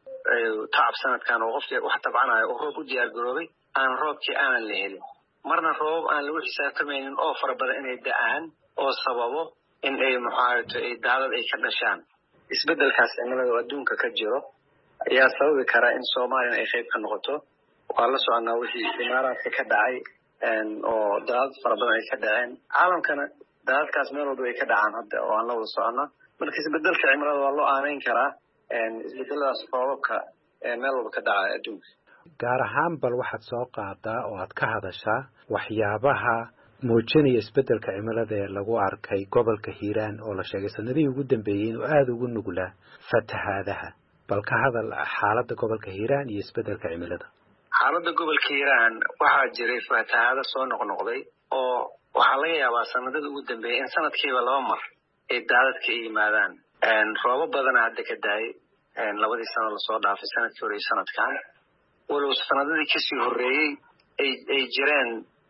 tacab sanadkan oo qofkii wax tabcanayo oo roob u diyaar garoobay aan roobkii la helin marna roob aan lagu xisaabtamaynin oo fara badan inay da'aan oo sababo in ay muxaarito ay daadad ay ka dhashaan isbedelkaas cimilada oo adduunka ka jiro ayaa sababi kara in Soomaaliya ay qayb ka noqoto waa la soconaa wixii imaaraadka ka dhacay oo daadad fara badan ay ka dhaceen caalamkana daadadkaas meel walba ay ka dhacaan hadda oo aan la wada soconnaa marka isbedelka cimilada waa loo aaneyn karaa isbedeladaas roobabka meel walba ka dhacaya adduunka gaar ahaan bal waxaad soo qaadaa oo aad ka hadashaa waxyaabaha muujinaya isbedelka cimilada ee lagu arkay gobolka Hiiraan oo la sheegay sanadihii ugu dambeeyay inuu aad ugu nuglaa fatahaadaha bal ka hadal xaaladda gobolka Hiiraan iyo isbedelka cimilada xaaladda gobolka Hiiraan waxaa jiray fatahaado soo noqnoqday oo waxaa laga yaabaa sanadada ugu dambeeyay in sanadkiiba 2 mar ay daadadka ay yimaadaan roobo badan hadda ka daay labadii sano la soo dhaafay sanadkii hore sanadkan walow sanadadii kasii horeeyay ay jireen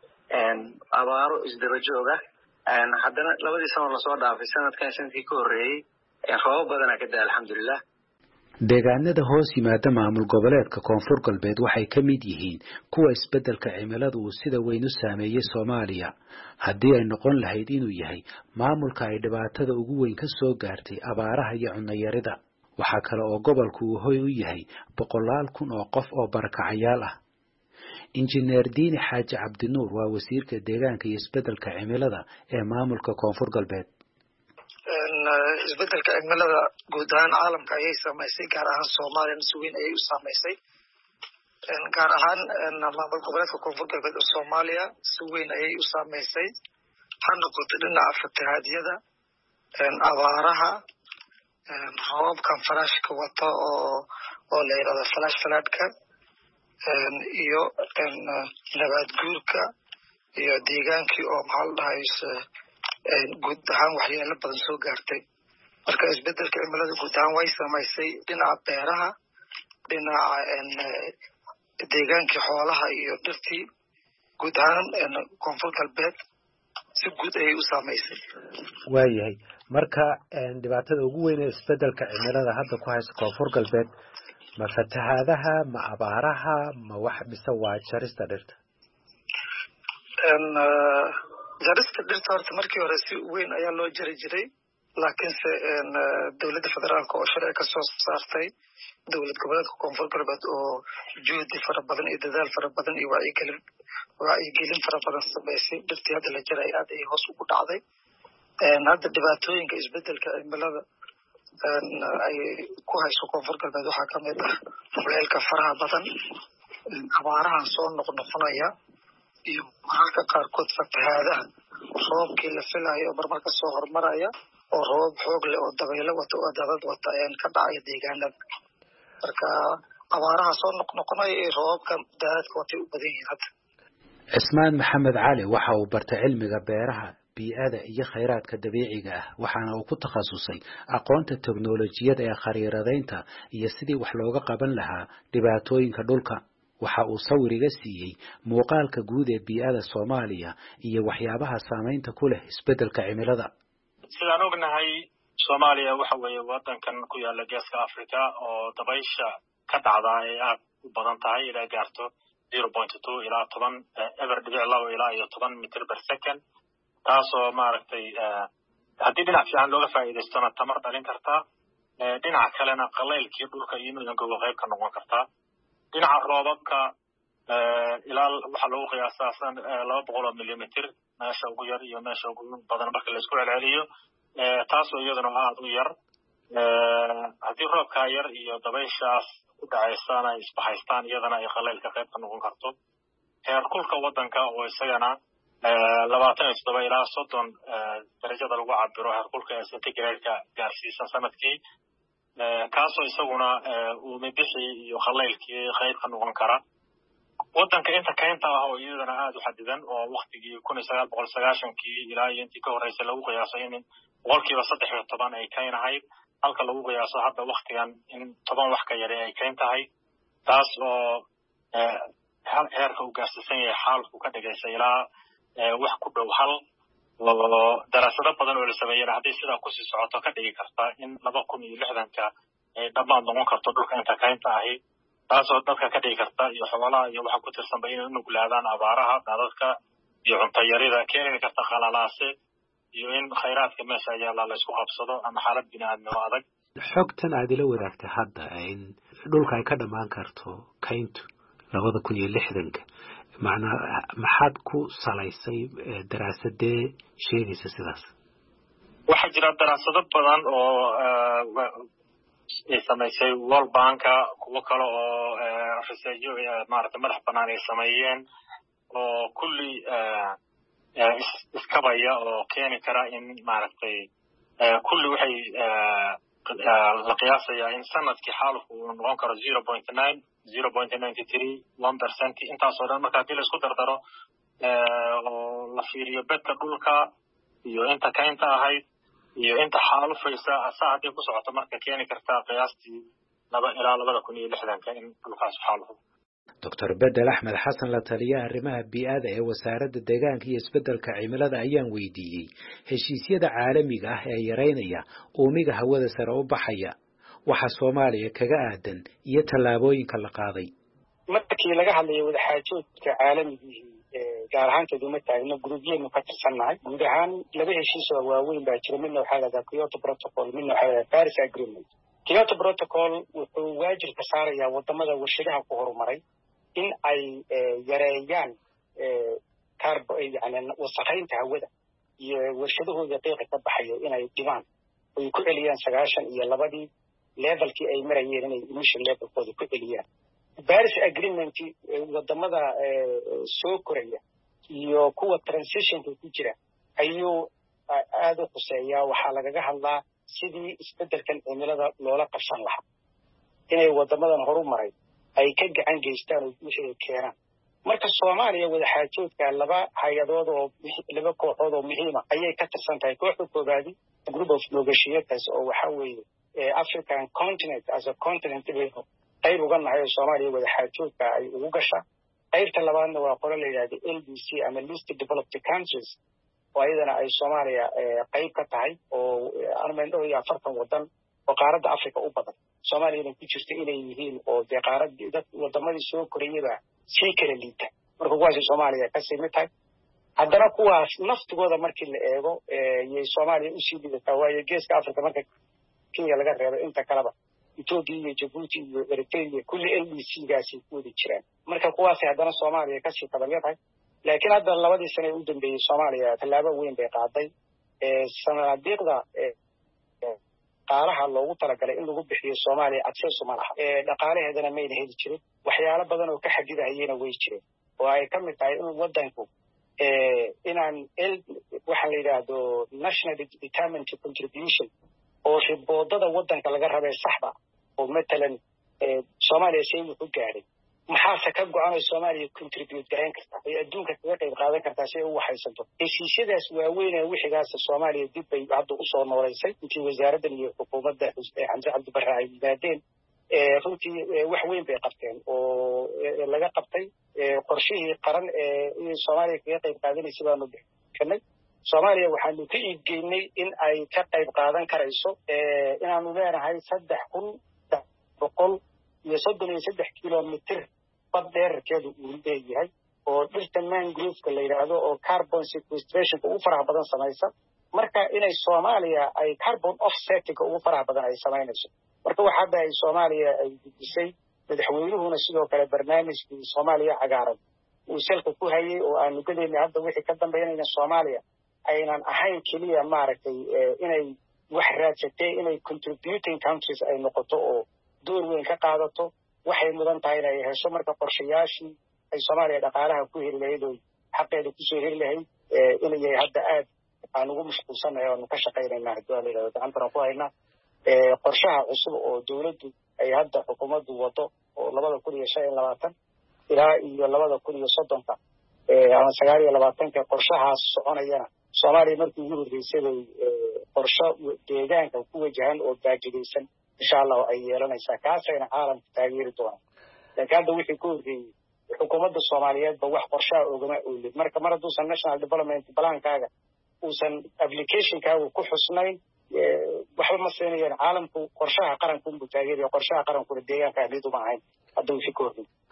abaaro isdaba jooga haddana labadii sano la soo dhaafay sanadkii ka horeeyay roobo badan ka daay alxamdulillah deegaanada hoos yimaada maamul goboleedka koonfur galbeed waxay ka mid yihiin kuwa isbedelka cimiladu uu sida weyn u saameeyay Soomaaliya haddii ay noqon lahayd inuu yahay maamulka ay dhibaatada ugu weyn ka soo gaartay abaaraha iyo cunno yarida waxaa kale oo gobolku uu hoy u yahay 100,000 oo qof oo barakacayaal ah injineer Diini Xaaji Cabdinuur waa wasiirka deegaanka iyo isbedelka cimilada ee maamulka koonfur galbeed isbedelka cimilada guud ahaan caalamka ayay saameysay gaar ahaan Soomaaliya si weyn ayay u saameysay gaar ahaan maamul goboleedka koonfur galbeed ee Soomaaliya si weyn ayay u saameysay ha noqoto dhinaca fatahaadiyada abaaraha roobkan falaashka wata oo la yiraahdo flash floodka iyo nabaad guurka iyo deegaankii oo maxaa la dhahay guud ahaan waxyeelo badan soo gaartay marka isbedelka cimilada guud ahaan way saameysay dhinaca beeraha dhinaca deegaankii xoolaha iyo dhirtii guud ahaan koonfur galbeed si guud ayay u saameysay waayahay marka dhibaatada ugu weyn ee isbedelka cimilada hadda ku haysta koonfur galbeed ma fatahaadaha ma abaaraha ma wax mise waa jarista dhirta jarista dhirta horta markii hore si weyn ayaa loo jari jiray laakiinse dowladda federaalka oo sharci ka soo saartay dowlad goboleedka koonfur galbeed oo juhdi fara badan iyo dadaal fara badan iyo wacyigelin fara badan sameysay dhirtii hadda la jaray aad ay hoos ugu dhacday hadda dhibaatooyinka isbedelka cimilada ay ku hayso koonfur galbeed waxaa ka mid ah kuleylka faraha badan abaarahan soo noqnoqonaya iyo mararka qaarkood fatahaadaha roobkii la filayo oo marmarka soo hormaraya oo roob xoog leh oo dabaylo wata oo daadad wata ka dhacaya deegaanada marka abaaraha soo noqnoqonaya iyo roobka daadadka watay u badan yihiin hadda Cismaan Maxamed Cali waxa uu bartay cilmiga beeraha bii'ada iyo khayraadka dabiiciga ah waxaana uu ku takhasusay aqoonta teknoolajiyada ee khariiradaynta iyo sidii wax looga qaban lahaa dhibaatooyinka dhulka waxa uu sawiriga siiyay muuqaalka guud ee bii'ada Soomaaliya iyo waxyaabaha saameynta ku leh isbedelka cimilada sidaan ognahay Soomaaliya waxa weeye wadankan ku yaala Geeska Afrika oo dabaysha ka dhacda ay aad u badan tahay ilaa gaarto 0.2 ilaa 10 ever dhibic 2 ilaa 10 mitir per second taasoo maaragtay haddii dhinac fiican looga faa'iidaystona tamar dhalin kartaa dhinaca kalena qaleylkii dhulka iyo midowga qayb ka noqon kartaa dhinaca roobabka ilaa waxa lagu qiyaasaa 200 millimeter meesha ugu yar iyo meesha ugu badan marka la isku celceliyo taasoo iyaduna aad u yar haddii roobka yar iyo dabayshaas ku dhacaysana isbahaystaan iyadana ay qaleylka qayb ka noqon karto heerkulka wadanka oo isagana 27 ilaa 30 darajada lagu cabiro heerkulka centigrade-ka gaarsiisan sanadkii kaasoo isaguna uu midixii iyo qaleylkii qayb ka noqon kara wadanka inta keenta ah oo iyadana aad u xadidan oo waqtigii 1990kii ilaa intii ka horeysay lagu qiyaaso in 13% ay keenahayd halka lagu qiyaaso hadda waqtigan in 10 wax ka yar ay keen tahay taas oo heerka uu gaarsiisan yahay xaalku ka dhigaysa ilaa wax ku dhow hal oo daraasado badan oo la sameeyay haddii sidaa ku sii socoto ka dhigi karta in 2060ka ay dhammaan noqon karto dhulka inta keenta ahi taasoo dadka ka dhigi karta iyo xoolaha iyo waxa ku tirsanba inay u nuglaadaan abaaraha daadadka iyo cunto yarida keeni karta qalalaase iyo in khayraadka meesha yaalla la isku qabsado ama xaalad bini'aadnimo adag. xogtan aad ila wadaagtay hadda in dhulka ay ka dhammaan karto kayntu 2060 macnaa maxaad ku salaysay daraasadee sheegaysa sidaas? waxaa jira daraasado badan oo ay samaysay World Bank kuwo kale oo research maaragtay madax bannaan ay sameeyeen oo kulli iskabaya oo keeni kara in maaragtay kulli waxay la qiyaasaya in sanadkii xaalufku uu noqon karo 0.9 0.93 1% intaasoo dhan marka haddii la isku dardaro oo la fiiriyo bedka dhulka iyo inta kaynta ahayd iyo inta xaalufaysa asaa haddii ku socoto marka keeni kartaa qiyaastii 2 ilaa 2060 in dhulkaas xaalufo. Dr. Bedel Axmed Xasan la taliyaha arrimaha bii'ada ee wasaaradda deegaanka iyo isbeddelka cimilada ayaan weydiiyey heshiisyada caalamiga ah ee yareynaya uumiga hawada sare u baxaya waxa Soomaaliya kaga aadan iyo tallaabooyinka la qaaday. markii laga hadlayo wadaxaajoodka caalamiga gaar ahaan kaduma taagno gurubyada ka tirsannahay guud ahaan laba heshiis oo waaweyn baa jira midna waxaa la Kyoto Protocol midna waxaa la Paris Agreement. Kyoto Protocol wuxuu waajib ka saarayaa wadamada warshadaha ku horumaray in ay yareeyaan yani wasakhaynta hawada iyo warshadahooda qiiqa ka baxayo inay dhibaan ay ku celiyaan 92 levelkii ay marayeen inay emission levelkooda ku celiyaan. Paris Agreement wadamada soo koraya iyo kuwa transitionka ku jira ayuu aad u quseeyaa waxaa lagaga hadlaa sidii isbeddelkan cimilada loola qabsan lahaa inay wadamadan horumaray ay ka gacan geystaan oo wixii keenaan. marka Soomaaliya wadaxaajoodka laba hay'adood oo laba kooxood oo muhiim ah ayay ka tirsan tahay. Kooxda koobaad group of negotiators oo waxa weeye African continent as a continent ay uga nahay Soomaaliya wadaxaajoodka ay ugu gashaa. qaybta labaadna waa qolo la yiraahdo LDC ama Least Developed Countries oo ayadana ay Soomaaliya qayb ka tahay oo armeen oo 40 wadan oo qaaradda Afrika u badan. Soomaaliya ku jirta inay yihiin oo qaaradda dad wadamadii soo korayaba si kala liita. marka kuwaas Soomaaliya ka simitahay haddana kuwaas naftigooda markii la eego ee Soomaaliya u sii dhigata waayo geeska Afrika marka Kenya laga reebo inta kaleba Ethiopia iyo Djibouti iyo Eritrea kulli LDC gaasi ku wada jiraan. marka kuwaas haddana Soomaaliya ka sii tabaryadahay laakiin hadda labadii sano u dambeeyay Soomaaliya tallaabo weyn bay qaaday sanadiiqda qaaraha loogu talagalay in lagu bixiyo Soomaaliya access uma laha dhaqaalaheedana ma heli jirin waxyaalo badan oo ka xadidayayna way jireen oo ay ka mid tahay in wadanku inaan waxa la yiraahdo national determined contribution oo shibboodada wadanka laga rabay saxda oo matalan Soomaaliya si uu ku gaaray maxaa ka go'an Soomaaliya contribute garan kartaa ee adduunka kaga qayb qaadan kartaa si uu waxaysanto heshiisyadaas waaweyn ee wixigaas Soomaaliya dib bay hadda u soo nooleysay intii wasaaradda iyo xukuumadda Xamse Cabdi Barre ay yimaadeen runtii wax weyn bay qabteen oo laga qabtay qorshihii qaran ee Soomaaliya kaga qayb qaadanaysa baanu bixinay. Soomaaliya waxaanu ka iibgeynay in ay ka qayb qaadan karayso inaanu leenahay 3,133 kilomitir bad dheerkeedu uu leeyahay oo dhirta mangrove la yiraahdo oo carbon sequestration ugu faraha badan samaysa. marka inay Soomaaliya ay carbon offsetting ugu faraha badan ay samaynayso. marka waxa hadda ay Soomaaliya ay dejisay madaxweynuhuna sidoo kale barnaamijkii Soomaaliya cagaaran uu salka ku hayay oo aanu gadeynay hadda wixii ka dambeeyay Soomaaliya aynan ahayn kaliya maaragtay inay wax raadsatay inay contributing countries ay noqoto oo door weyn ka qaadato waxay mudan tahay inay hesho marka qorshayaashii ay Soomaaliya dhaqaalaha ku heli lahayd oo xaqeeda ku soo heli lahayd inay hadda aad aan ugu mashquulsanahay oo ka shaqeynayna hadda gacanta ku hayna qorshaha cusub oo dawladdu ay hadda xukuumaddu wado oo 2025 ilaa iyo 2030 ama 29 qorshahaas soconayana Soomaaliya markii ugu horeysay qorshe deegaanka ku wajahan oo baajidaysan insha Allah ay yeelanaysaa kaasayna caalamka taageeri doona. laakiin hadda wixii ku horeeyay xukuumadda Soomaaliyeed ba wax qorshaha ogama oolid marka mar hadduu national development plan-kaaga uusan application-kaaga ku xusnayn waxba ma siinayaan caalamku qorshaha qaranku uu taageeriyo qorshaha qaranku deegaanka mid uma ahayn hadduu wixii ku horeeyay.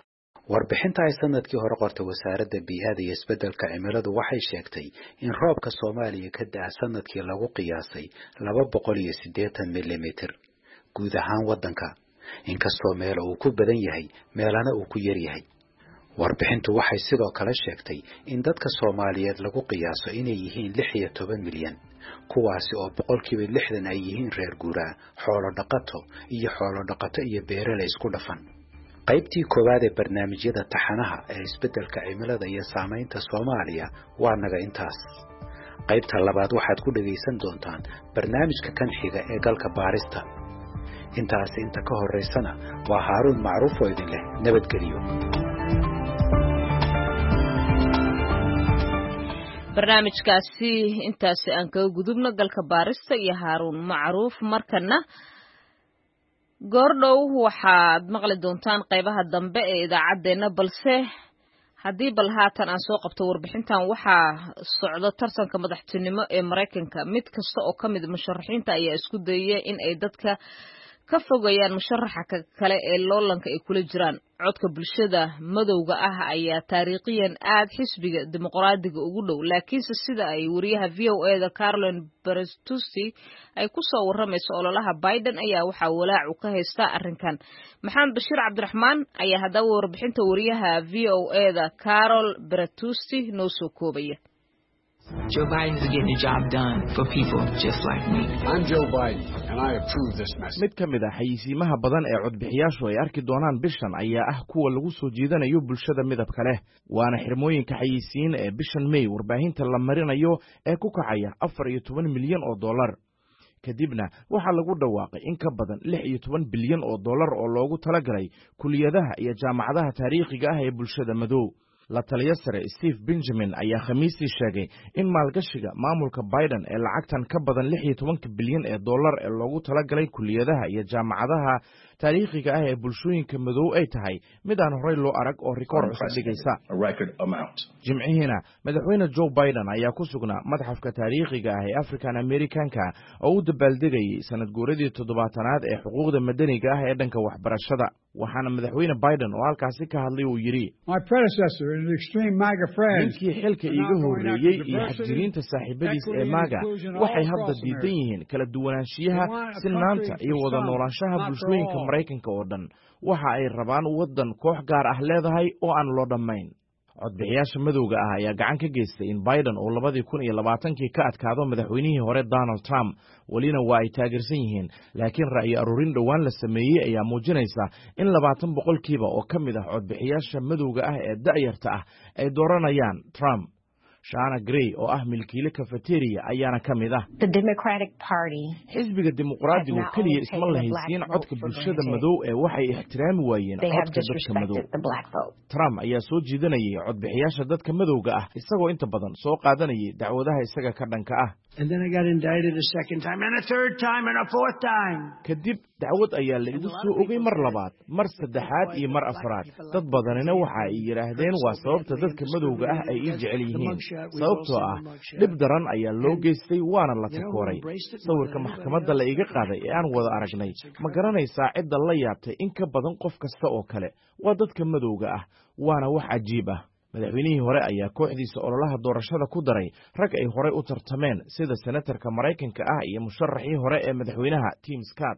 warbixinta ay sanadkii hore qortay wasaaradda bii'ada iyo isbeddelka cimiladu waxay sheegtay in roobka Soomaaliya ka da'a sanadkii lagu qiyaasay 280 milimitir guud ahaan waddanka inkastoo meel uu ku badan yahay meelana uu ku yar yahay. warbixintu waxay sidoo kale sheegtay in dadka Soomaaliyeed lagu qiyaaso inay yihiin 16 milyan kuwaasi oo 60% ay yihiin reer guuraa xoolo dhaqato iyo beeraley isku dhafan. qaybtii koowaad ee barnaamijyada taxanaha ee isbeddelka cimilada iyo saamaynta Soomaaliya waa naga intaas. qaybta labaad waxaad ku dhageysan doontaan barnaamijka kan xiga ee galka baarista. inta ka horeysana waa Haaruun Macruuf oo idin leh nabadgelyo. barnaamijkaasi intaasi aan kaga gudubno galka baarista iyo Haaruun Macruuf. markana goordhow waxaad maqli doontaan qaybaha dambe ee idaacadeena, balse haddii bal haatan aan soo qabto warbixintan waxaa socdo tartanka madaxtinimo ee Mareykanka. mid kasta oo ka mid musharaxiinta ayaa isku dayay in ay dadka ka fogayaan musharaxa kale ee loolanka ay kula jiraan. codka bulshada madowga ah ayaa taariikhiyan aad xisbiga dimuqraadiga ugu dhow, laakiinse sida ay wariyaha VOA-da Caroline Bertucci ay ku soo waramayso, ololaha Biden ayaa waxaa walaac ka haysta arrinkan. Maxamed Bashiir Cabdiraxmaan ayaa haddaba warbixinta wariyaha VOA-da Carol Bertucci noo soo koobaya. Joe Biden's getting the job done for people just like me. I'm Joe Biden and I approve this message. Mid ka mid ah xayisiimaha badan ee codbixiyaashu ay arki doonaan bishan ayaa ah kuwa lagu soo jeedanayo bulshada midabka leh. waana xirmooyinka xayisiin ee bishan May warbaahinta la marinayo ee ku kacaya 14 milyan oo dollar. kadibna waxaa lagu dhawaaqay in ka badan 16 bilyan oo dollar oo loogu talagalay kuliyadaha iyo jaamacadaha taariikhiga ah ee bulshada madow. la taliya sare Steve Benjamin ayaa khamiistii sheegay in maalgashiga maamulka Biden ee lacagtan ka badan 16 bilyan ee dollar ee loogu talagalay kuliyadaha iyo jaamacadaha taariikhiga ah ee bulshooyinka madow ay tahay mid aan horey loo arag oo rikoor cusub dhigaysa. Jimcihiina madaxweyne Joe Biden ayaa ku sugnaa madxafka taariikhiga ah ee African Americanka oo u dabaaldegayay sanad guuradii 70aad ee xuquuqda madaniga ah ee dhanka waxbarashada. waxaana madaxweyne Biden oo halkaasi ka hadlay uu yiri ninkii xilka iiga horeeyay iyo xadjiriinta saaxiibadiis ee MAGA waxay hadda diidan yihiin kala duwanaanshiyaha sinaanta iyo wada noolaanshaha bulshooyinka Mareykanka oo dhan. waxa ay rabaan wadan koox gaar ah leedahay oo aan loo dhamayn. codbixiyaasha madowga ah ayaa gacan ka geystay in Biden oo 2020 ka adkaado madaxweynihii hore Donald Trump. walina waa ay taageersan yihiin, laakiin ra'yi aruurin dhowaan la sameeyay ayaa muujinaysa in 20% oo ka mid ah codbixiyaasha madowga ah ee da'yarta ah ay dooranayaan Trump. Shana Gray oo ah milkiile cafeteria ayaana ka mid ah. xisbiga dimuqraadigu kaliya isma lahaysiin codka bulshada madow ee waxay ixtiraami waayeen codka dadka madow. Trump ayaa soo jiidanayay codbixiyaasha dadka madowga ah isagoo inta badan soo qaadanayay dacwadaha isaga ka dhanka ah. kadib dacwad ayaa la igu soo ogay mar labaad, mar saddexaad iyo mar afraad. dad badanina waxa ay yiraahdeen waa sababta dadka madowga ah ay ii jecel yihiin, sababtoo ah dhib daran ayaa loo geystay waana la takooray. sawirka maxkamadda la iga qaaday ee aan wada aragnay ma garanaysaa cidda la yaabtay in ka badan qof kasta oo kale waa dadka madowga ah, waana wax cajiib ah. madaxweynihii hore ayaa kooxdiisa ololaha doorashada ku daray rag ay horey u tartameen sida senatarka Mareykanka ah iyo musharaxii hore ee madaxweynaha Tim Scott.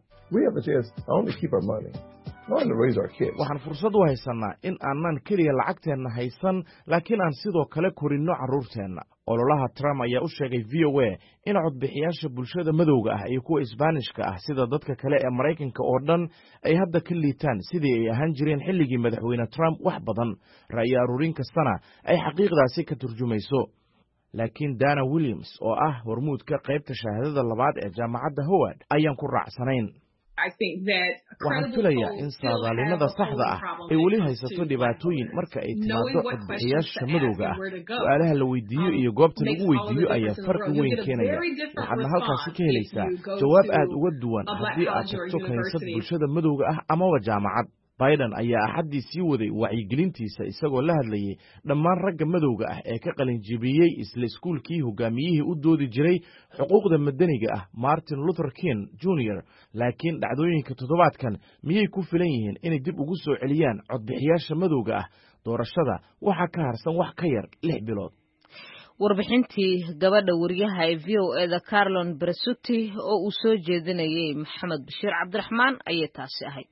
waxaan fursad u haysanaa in aanan keliya lacagteenna haysan, laakiin aan sidoo kale korinno carruurteenna. ololaha Trump ayaa u sheegay VOA in codbixiyaasha bulshada madowga ah iyo kuwa Isbaanishka ah sida dadka kale ee Mareykanka oo dhan ay hadda ka liitaan sidii ay ahaan jireen xilligii madaxweyne Trump wax badan. ra'yi aruurin kastana ay xaqiiqdaasi ka turjumayso. laakiin Dana Williams oo ah hormuudka qaybta shahaadada labaad ee jaamacadda Howard ayaan ku raacsanayn. waxaan filayaa in saadaalinada saxda ah ay weli haysato dhibaatooyin marka ay timaado codbixiyaasha madowga ah. su'aalaha la weydiiyo iyo goobta lagu weydiiyo ayaa farqi weyn keenaya. waxaadna halkaasi ka helaysaa jawaab aad uga duwan haddii aad tagto kaniisad bulshada madowga ah amaba jaamacad. biden ayaa axaddii sii waday wacyigelintiisa isagoo la hadlayey dhammaan ragga madowga ah ee ka qalinjibiyey isla iskuulkii hogaamiyihii u doodi jiray xuquuqda madaniga ah martin luther king jr laakiin dhacdooyinka toddobaadkan miyay ku filan yihiin inay dib ugu soo celiyaan codbixiyaasha madowga ah doorashada waxaa ka harsan wax ka yar 6 bilood. warbixintii gabadha wariyaha ee VOA-da Carolyn Bersuti oo uu soo jeedinayay Maxamed Bashiir Cabdiraxmaan ayay taasi ahayd.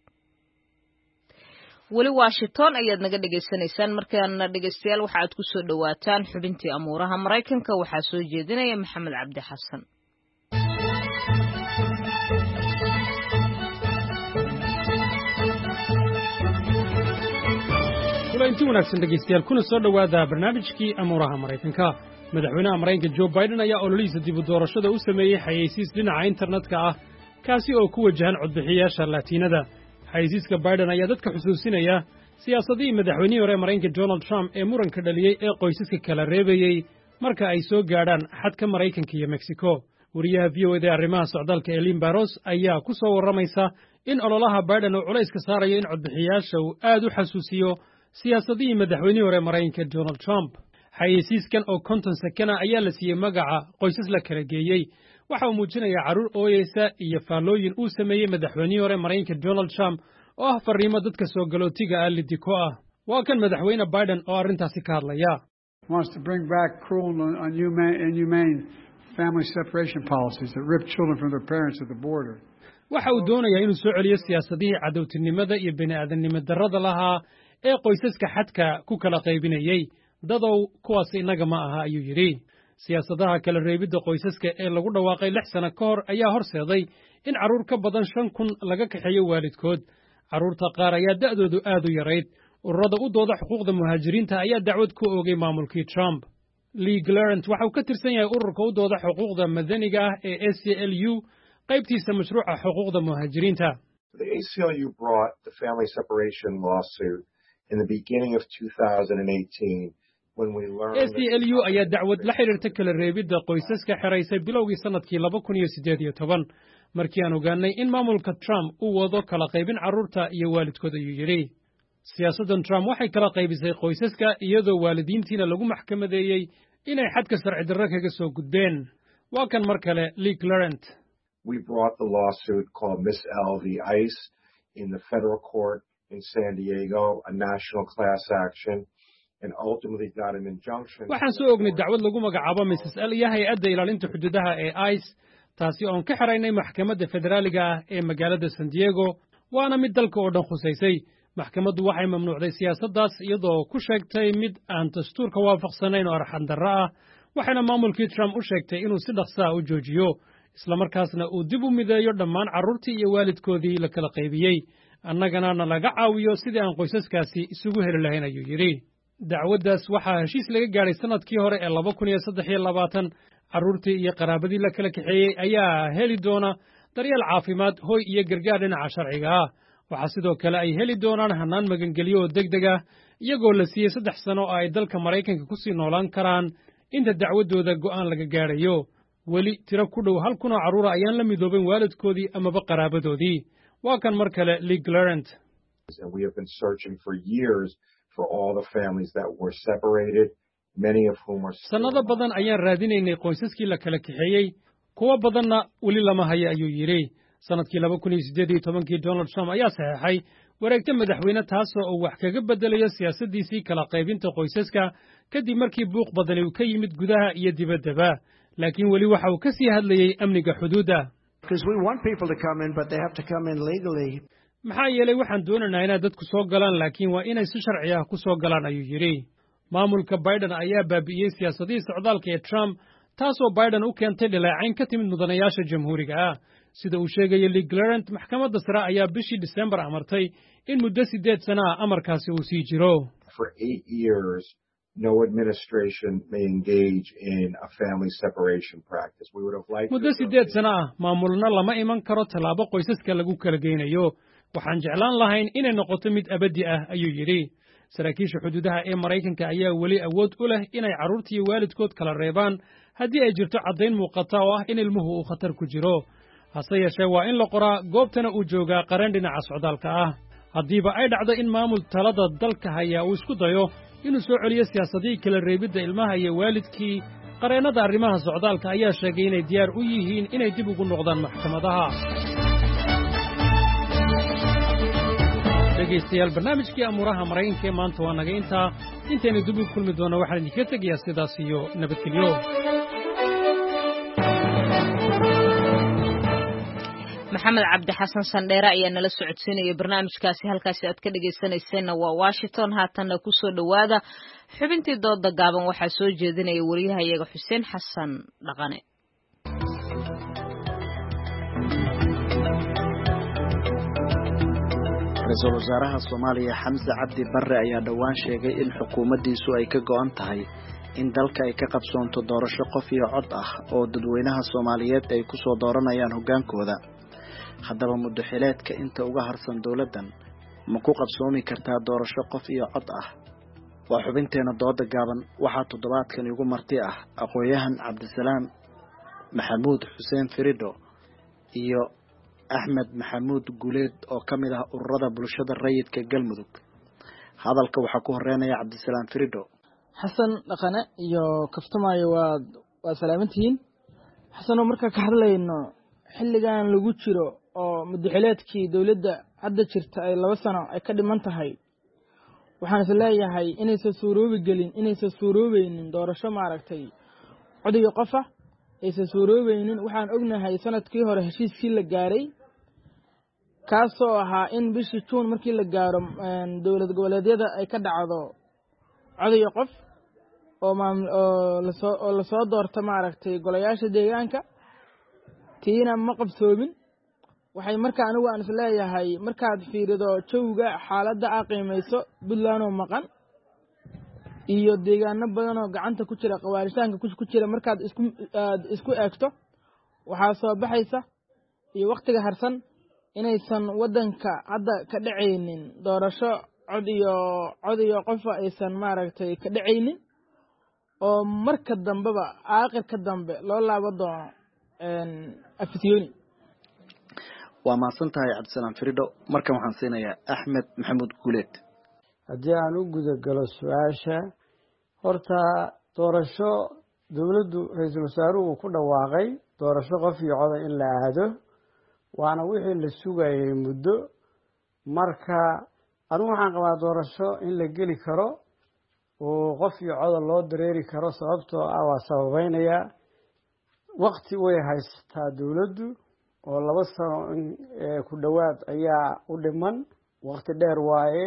weli Washington ayaad naga dhageysanaysaan markaana dhageystayaal waxa aad ku soo dhawaataan xubintii amuuraha Mareykanka waxaa soo jeedinaya Maxamed Cabdi Xasan. intii wanaagsan dhegeystayaal kuna soo dhawaada barnaamijkii amuuraha Mareykanka. madaxweynaha Mareykanka Joe Biden ayaa ololihiisa dib u doorashada u sameeyay xayeysiis dhinaca internetka ah kaasi oo ku wajahan codbixiyaasha Latiinada. xayeysiiska Biden ayaa dadka xusuusinaya siyaasadii madaxweynihii hore Mareykanka Donald Trump ee muranka dhaliyay ee qoysaska kala reebayay marka ay soo gaadhaan xadka Mareykanka iyo Mexico. wariyaha VOA-da arrimaha socdaalka Elin Barros ayaa ku soo waramaysa in ololaha Biden uu culays ka saarayo in codbixiyaasha uu aad u xasuusiyo siyaasadii madaxweynihii hore Mareykanka Donald Trump. xayeysiiskan oo 50 sakana ayaa la siiyey magaca qoysas la kala geeyey. waxa uu muujinayaa carruur ooyeysa iyo faallooyin uu sameeyey madaxweynihii hore Mareykanka Donald Trump oo ah fariimo dadka soo galootiga ah lidiko ah. waa kan madaxweyne Biden oo arrintaasi ka hadlaya. wants to bring back cruel and inhumane family separation policies that rip children from their parents at the border. waxa uu doonayaa inuu soo celiyo siyaasadihii cadowtinimada iyo bini'aadanimo darrada lahaa ee qoysaska xadka ku kala qaybinayay. dadow kuwaas inaga ma aha ayuu yidhi. siyaasadaha kala reebidda qoysaska ee lagu dhawaaqay 6 sano ka hor ayaa horseeday in carruur ka badan 5,000 laga kaxeeyo waalidkood. carruurta qaar ayaa da'doodu aad u yarayd. ururada u dooda xuquuqda muhaajiriinta ayaa dacwad ku oogay maamulkii Trump. Lee Glarant waxa uu ka tirsan yahay ururka u dooda xuquuqda madaniga ah ee ACLU qaybtiisa mashruuca xuquuqda muhaajiriinta. The ACLU brought the family separation lawsuit in the beginning of 2018 when we learned ACLU ayaa dacwad la xiriirta kala reebidda qoysaska xiraysay bilowgii sanadkii 2018 markii aan ogaanay in maamulka Trump uu wado kala qaybin carruurta iyo waalidkood ayuu yidhi. siyaasaddan Trump waxay kala qaybisay qoysaska iyadoo waalidiintiina lagu maxkamadeeyey inay xadka sharci darro kaga soo gudbeen. waa kan mar kale Lee Glarant. We brought the lawsuit called Miss L v. ICE in the federal court in San Diego, a national class action, and ultimately got an injunction. waxaan soo ognay dacwad lagu magacaabo Mrs. L iyo hay'adda ilaalinta xuduudaha ee ICE taasi oon ka xiraynay maxkamadda federaaliga ah ee magaalada San Diego waana mid dalka oo dhan khusaysay. maxkamaddu waxay mamnuucday siyaasaddaas iyadoo ku sheegtay mid aan dastuurka waafaqsanayn oo arxan darro ah. waxayna maamulkii Trump u sheegtay inuu si dhaqso ah u joojiyo isla markaasna uu dib u mideeyo dhammaan carruurtii iyo waalidkoodii la kala qaybiyey. annagana nalaga caawiyo sidii aan qoysaskaasi isugu heli lahayn ayuu yidhi. dacwaddaas waxaa heshiis laga gaadhay sanadkii hore ee 2023. carruurtii iyo qaraabadii la kala kaxeeyey ayaa heli doona daryeel caafimaad, hoy iyo gargaar dhinaca sharciga ah. waxaa sidoo kale ay heli doonaan hannaan magangelyo oo degdeg ah iyagoo la siiyey 3 sano oo ay dalka Mareykanka ku sii noolaan karaan inta dacwaddooda go'aan laga gaadhayo. weli tiro ku dhow 1,000 oo carruur ayaan la midoobin waalidkoodii amaba qaraabadoodii. waa kan mar kale Lee Glarant. And we have been searching for years for all the families that were separated, many of whom are sanado badan ayaan raadinaynay qoysaskii la kala kaxeeyey, kuwa badanna weli lama hayo ayuu yidhi. sanadkii 2018 Donald Trump ayaa saxeexay wareegta madaxweyne taasoo uu wax kaga bedelayo siyaasaddiisii kala qaybinta qoysaska kadib markii buuq badani uu ka yimid gudaha iyo dibaddaba. laakiin weli waxa uu ka sii hadlayey amniga xuduudda. maxaa yeelay waxaan doonaynaa inay dadku soo galaan laakiin waa inay si sharci ah ku soo galaan ayuu yidhi. maamulka Biden ayaa baabi'iyey siyaasadihii socdaalka ee Trump taasoo Biden u keentay dhaleecayn ka timid mudanayaasha jamhuuriga ah. sida uu sheegay Lee Glarant, maxkamadda sare ayaa bishii December amartay in muddo 8 sano ah amarkaasi uu sii jiro. For 8 years, no administration may engage in a family separation practice. We would have liked muddo 8 sano ah maamulna lama iman karo tallaabo qoysaska lagu kala geynayo. waxaan jeclaan lahayn inay noqoto mid abadi ah ayuu yidhi. saraakiisha xuduudaha ee Mareykanka ayaa weli awood u leh inay carruurta iyo waalidkood kala reebaan haddii ay jirto caddayn muuqata oo ah in ilmuhu uu khatar ku jiro. hase yeeshee waa in la qoraa goobtana uu joogaa qareen dhinaca socdaalka ah. haddiiba ay dhacdo in maamul talada dalka hayaa uu isku dayo inuu soo celiyo siyaasadihii kala reebidda ilmaha iyo waalidkii qareennada arrimaha socdaalka ayaa sheegay inay diyaar u yihiin inay dib ugu noqdaan maxkamadaha dhegaystayaal barnaamijkii amuuraha maraykanka ee maanta waa naga intaa intaynu dib u kulmi doonno waxaan idinka tegayaa sidaas iyo nabadgelyo maxamed cabdi xasan sandheere ayaa nala socodsiinaya barnaamijkaasi halkaasi aad ka dhegaysanayseena waa Washington haatanna ku soo dhowaada xubintii dooda gaaban waxaa soo jeedinaya wariyahayaga Xuseen Xasan Dhaqane ra-iisul wasaaraha Soomaaliya Xamse Cabdi Barre ayaa dhawaan sheegay in xukuumaddiisu ay ka go'an tahay in dalka ay ka qabsoonto doorasho qof iyo cod ah oo dadweynaha Soomaaliyeed ay ku soo dooranayaan hogaankooda haddaba muddo xileedka inta uga harsan dawladdan ma ku qabsoomi kartaa doorasho qof iyo cod ah waa xubinteena dooda gaaban waxaa toddobaadkan igu marti ah aqoonyahan Cabdisalaam Maxamuud Xuseen Firidho iyo Axmed Maxamuud Guleed oo ka mid ah ururada bulshada rayidka Galmudug hadalka waxaa ku horeynaya Cabdisalaam Firidho xasan dhaqane iyo kaftamaayo waa salaamantihiin xasanoo markaa ka hadlayno xilligan lagu jiro oo madaxweynaadkii dawladda hadda jirta ay 2 sano ay ka dhiman tahay waxaan is leeyahay inaysan suuroobeynin doorasho maaragtay codigi qofa aysan suuroobeynin waxaan ognahay sanadkii hore heshiiskii la gaaray kaasoo ahaa in bishii Juun markii la gaaro dawlad goboleedyada ay ka dhacdo codigi qof oo la soo doorto maaragtay golayaasha deegaanka tiina ma qabsoomin waxay markaa anigu aan is leeyahay markaad fiirido jawga xaaladda aa qiimayso Puntland oo maqan iyo deegaano badan oo gacanta ku jira qawaaritaanka ku jira markaad isku eegto waxaa soo baxaysa iyo waqtiga harsan inaysan wadanka hadda ka dhacaynin doorasho cod iyo qof aysan maaragtay ka dhacaynin oo marka dambeba aakhirka dambe loo laabo doono afisyooni waa maasantahay Cabdisalaam Firidho markan waxaan siinayaa Axmed Maxamuud Guleed haddii aan u guda galo su'aasha horta doorasho dawladdu ra'iisul wasaaruhu ku dhawaaqay doorasho qof iyo cod in la aado waana wixii la sugayay muddo marka anigu waxaan qabaa doorasho in la geli karo oo qof iyo cod loo dareeri karo sababtoo ah waa sababeynaya waqti way haystaa dawladdu oo 2 sano ku dhawaad ayaa u dhiman waqti dheer waaye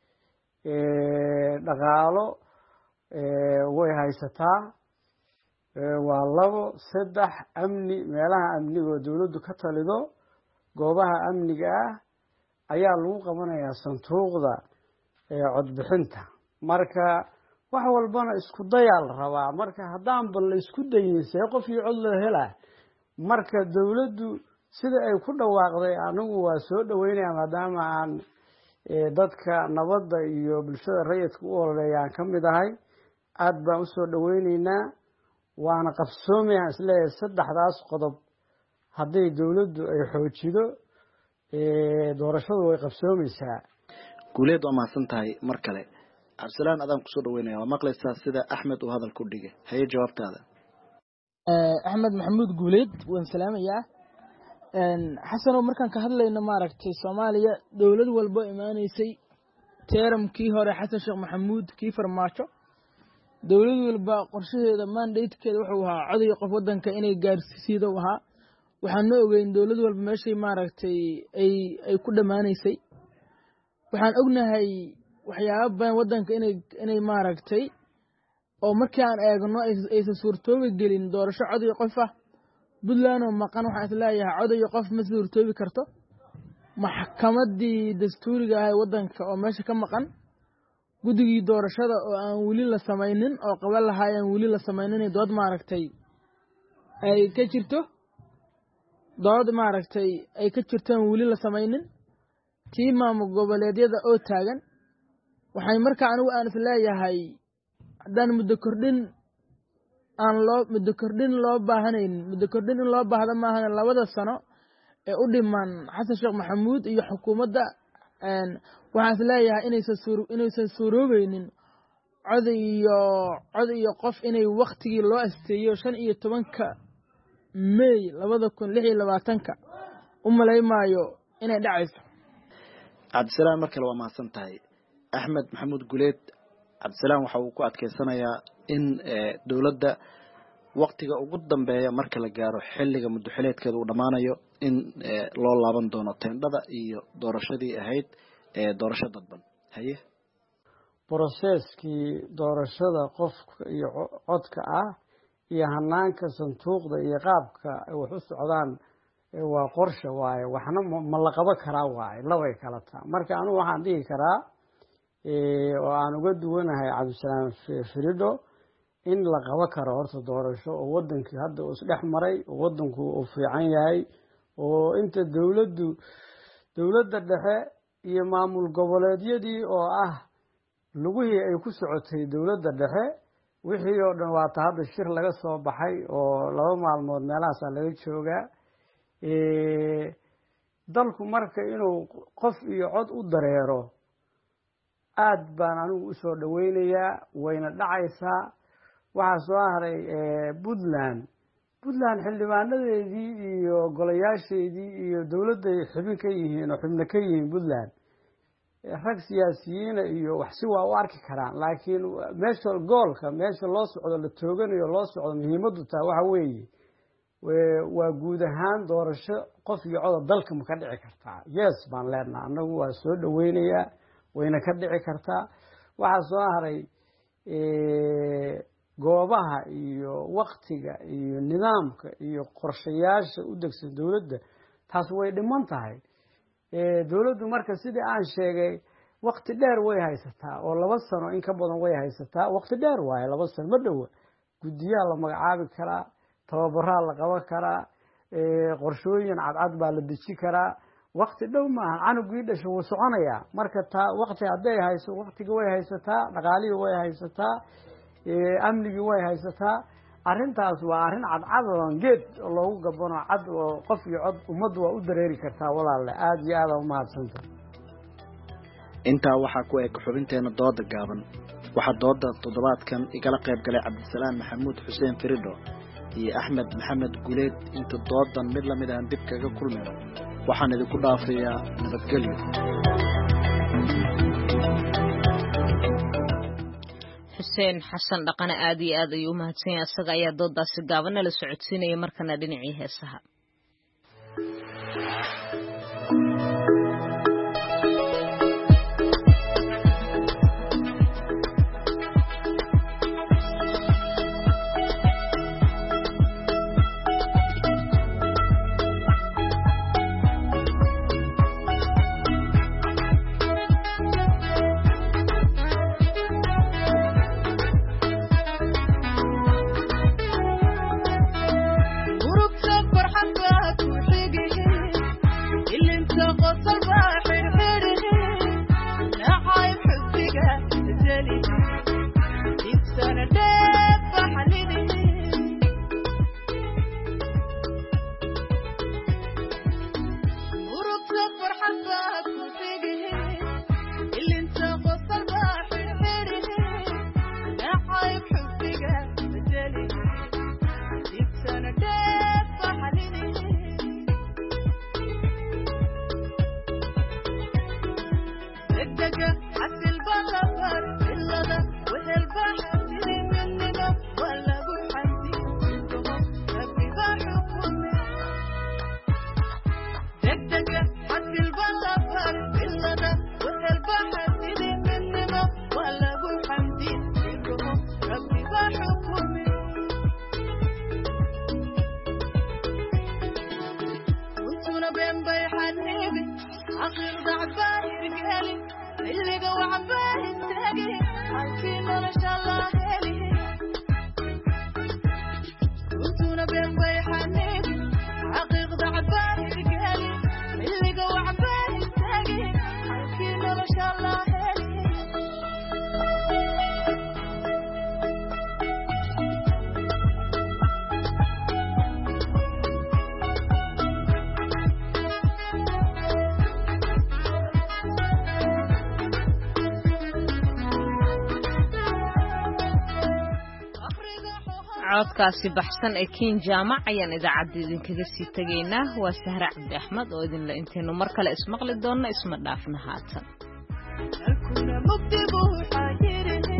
dhaqaalo way haysataa waa 2 3 amni meelaha amniga oo dawladdu ka talido goobaha amniga ah ayaa lagu qabanayaa sanduuqda codbixinta marka wax walbana isku dayaa la rabaa marka haddaan bal la isku dayin see qof iyo cod la helaa marka dawladdu sida ay ku dhawaaqday anigu waa soo dhaweynaya maadaama aan dadka nabadda iyo bulshada rayidka u ololeeyaan ka mid ahay aad baan u soo dhaweynaynaa waana qabsoomayaan isleeyahay 3daas qodob hadday dawladdu ay xoojido doorashadu way qabsoomaysaa Guleed waa maasantahay mar kale Cabdisalaam adaan ku soo dhaweynaya waa maqlaysaa sida Axmed uu hadal ku dhigay haye jawaabtaada Axmed Maxamuud Guleed waan salaamayaa xasano markaan ka hadlayno maaragtay Soomaaliya dawlad walba iimaaneysay teeramkii hore Xasan Sheekh Maxamuud kii farmaajo dawlad walba qorshadeeda mandate-keeda wuxuu ahaa codigi qof wadanka inay gaarsiiso waxa waxaan ogeyn dawlad walba meeshay maaragtay ay ku dhamaanaysay waxaan ognahay waxyaabo badan wadanka inay maaragtay oo markii aan eegno aysan suurtoobi gelin doorasho codigi qof ah Puntland oo maqan waxaan isleeyahay codigi qof ma suurtoobi karto maxkamadii dastuuriga ah wadanka oo meesha ka maqan guddigii doorashada oo aan weli la samaynin oo qaban lahaayeen weli la samaynin dood maaragtay ay ka jirto dood maaragtay ay ka jirtaan weli la samaynin tii maamul goboleedyada oo taagan waxay markaa anigu aan isleeyahay haddaan muddo kordhin loo baahanayn muddo kordhin in loo baahda maahan 2 sano ee u dhiman Xasan Sheekh Maxamuud iyo xukuumadda waxaan is leeyahay inaysan suuroobeynin cod iyo qof inay waktigii loo asteeyo 15 May 2026 u malaymaayo inay dhacayso. cabdisalaam markale waa mahadsan tahay. axmed maxamuud guleed cabdisalaam waxa uu ku adkeysanayaa in dowladda waqtiga ugu dambeeya marka la gaaro xilliga muddaxileedkeeda uu dhamaanayo in loo laaban doono teendhada iyo doorashadii ahayd doorasho dadban. haye processkii doorashada qofka iyo codka ah iyo hanaanka sanduuqda iyo qaabka wax u socdaan waa qorshe waaye waxna ma la qaban karaa waaye labay kala taa. marka anigu waxaan dhihi karaa oo aan uga duwanahay cabdisalaam Firidho in la qaban karo horta doorasho oo wadankii hadda uu isdhex maray oo wadanku uu fiican yahay oo inta dowladda dhexe iyo maamul goboleedyadii oo ah lugihii ay ku socotay dowladda dhexe wixii oo dhan waa hadda shir laga soo baxay oo 2 maalmood meelahaas laga joogaa. dalku marka inuu qof iyo cod u dareero aad baan anigu u soo dhaweynayaa wayna dhacaysaa. waxaa soo haray Puntland xildhibaanadeedii iyo golayaasheedii iyo dowladday xubin ka yihiin oo xubno ka yihiin Puntland rag siyaasiyiin iyo wax si waa u arki karaan laakiin meesha loo socdo la tooganayo loo socdo muhiimaddu taa waxa weeye waa guud ahaan doorasho qof iyo cod dalka ma ka dhici kartaa. yes baan leenahay anagu waa soo dhaweynayaa wayna ka dhici kartaa. waxaa soo haray goobaha iyo waqtiga iyo nidaamka iyo qorshayaasha u degsan dowladda taas way dhiman tahay. dowladdu marka sidii aan sheegay waqti dheer way haysataa oo 2 sano in ka badan way haysataa. waqti dheer waaye 2 sano ma dhow. guddiyaha la magacaabi karaa, tababaraa la qaban karaa, qorshooyin cadcad baa la deji karaa. waqti dhow maaha canugii dhashay wuu soconayaa. marka taa waqti hadday hayso waqtiga way haysataa, dhaqaalihii way haysataa, amnigii way haysataa. arrintaas waa arrin cadcad geed loogu gabano cad oo qof iyo cod ummaddu waa u dareeri kartaa. walaalle aad iyo aad u mahadsantahay. intaa waxaa ku eg xubinteena dooda gaaban. waxaa dooda toddobaadkan igala qayb galay cabdisalaam maxamuud xuseen Firidho iyo axmed maxamed guleed. inta doodan mid lamid aan dib kaga kulmayno waxaan idinku dhaafayaa nabadgelyo. xuseen xasan dhaqane aad iyo aad ayuu u mahadsan yahay. asaga ayaa doodaasi gaaban la socodsiinaya markana dhinacii heesaha. codkaasi baxsan ee King Jaamac ayaan idaacadda idinkaga sii tagaynaa. Waa Sahra Cabdi Axmed oo idinla intaynu mar kale ismaqli doonno isma dhaafna haatan.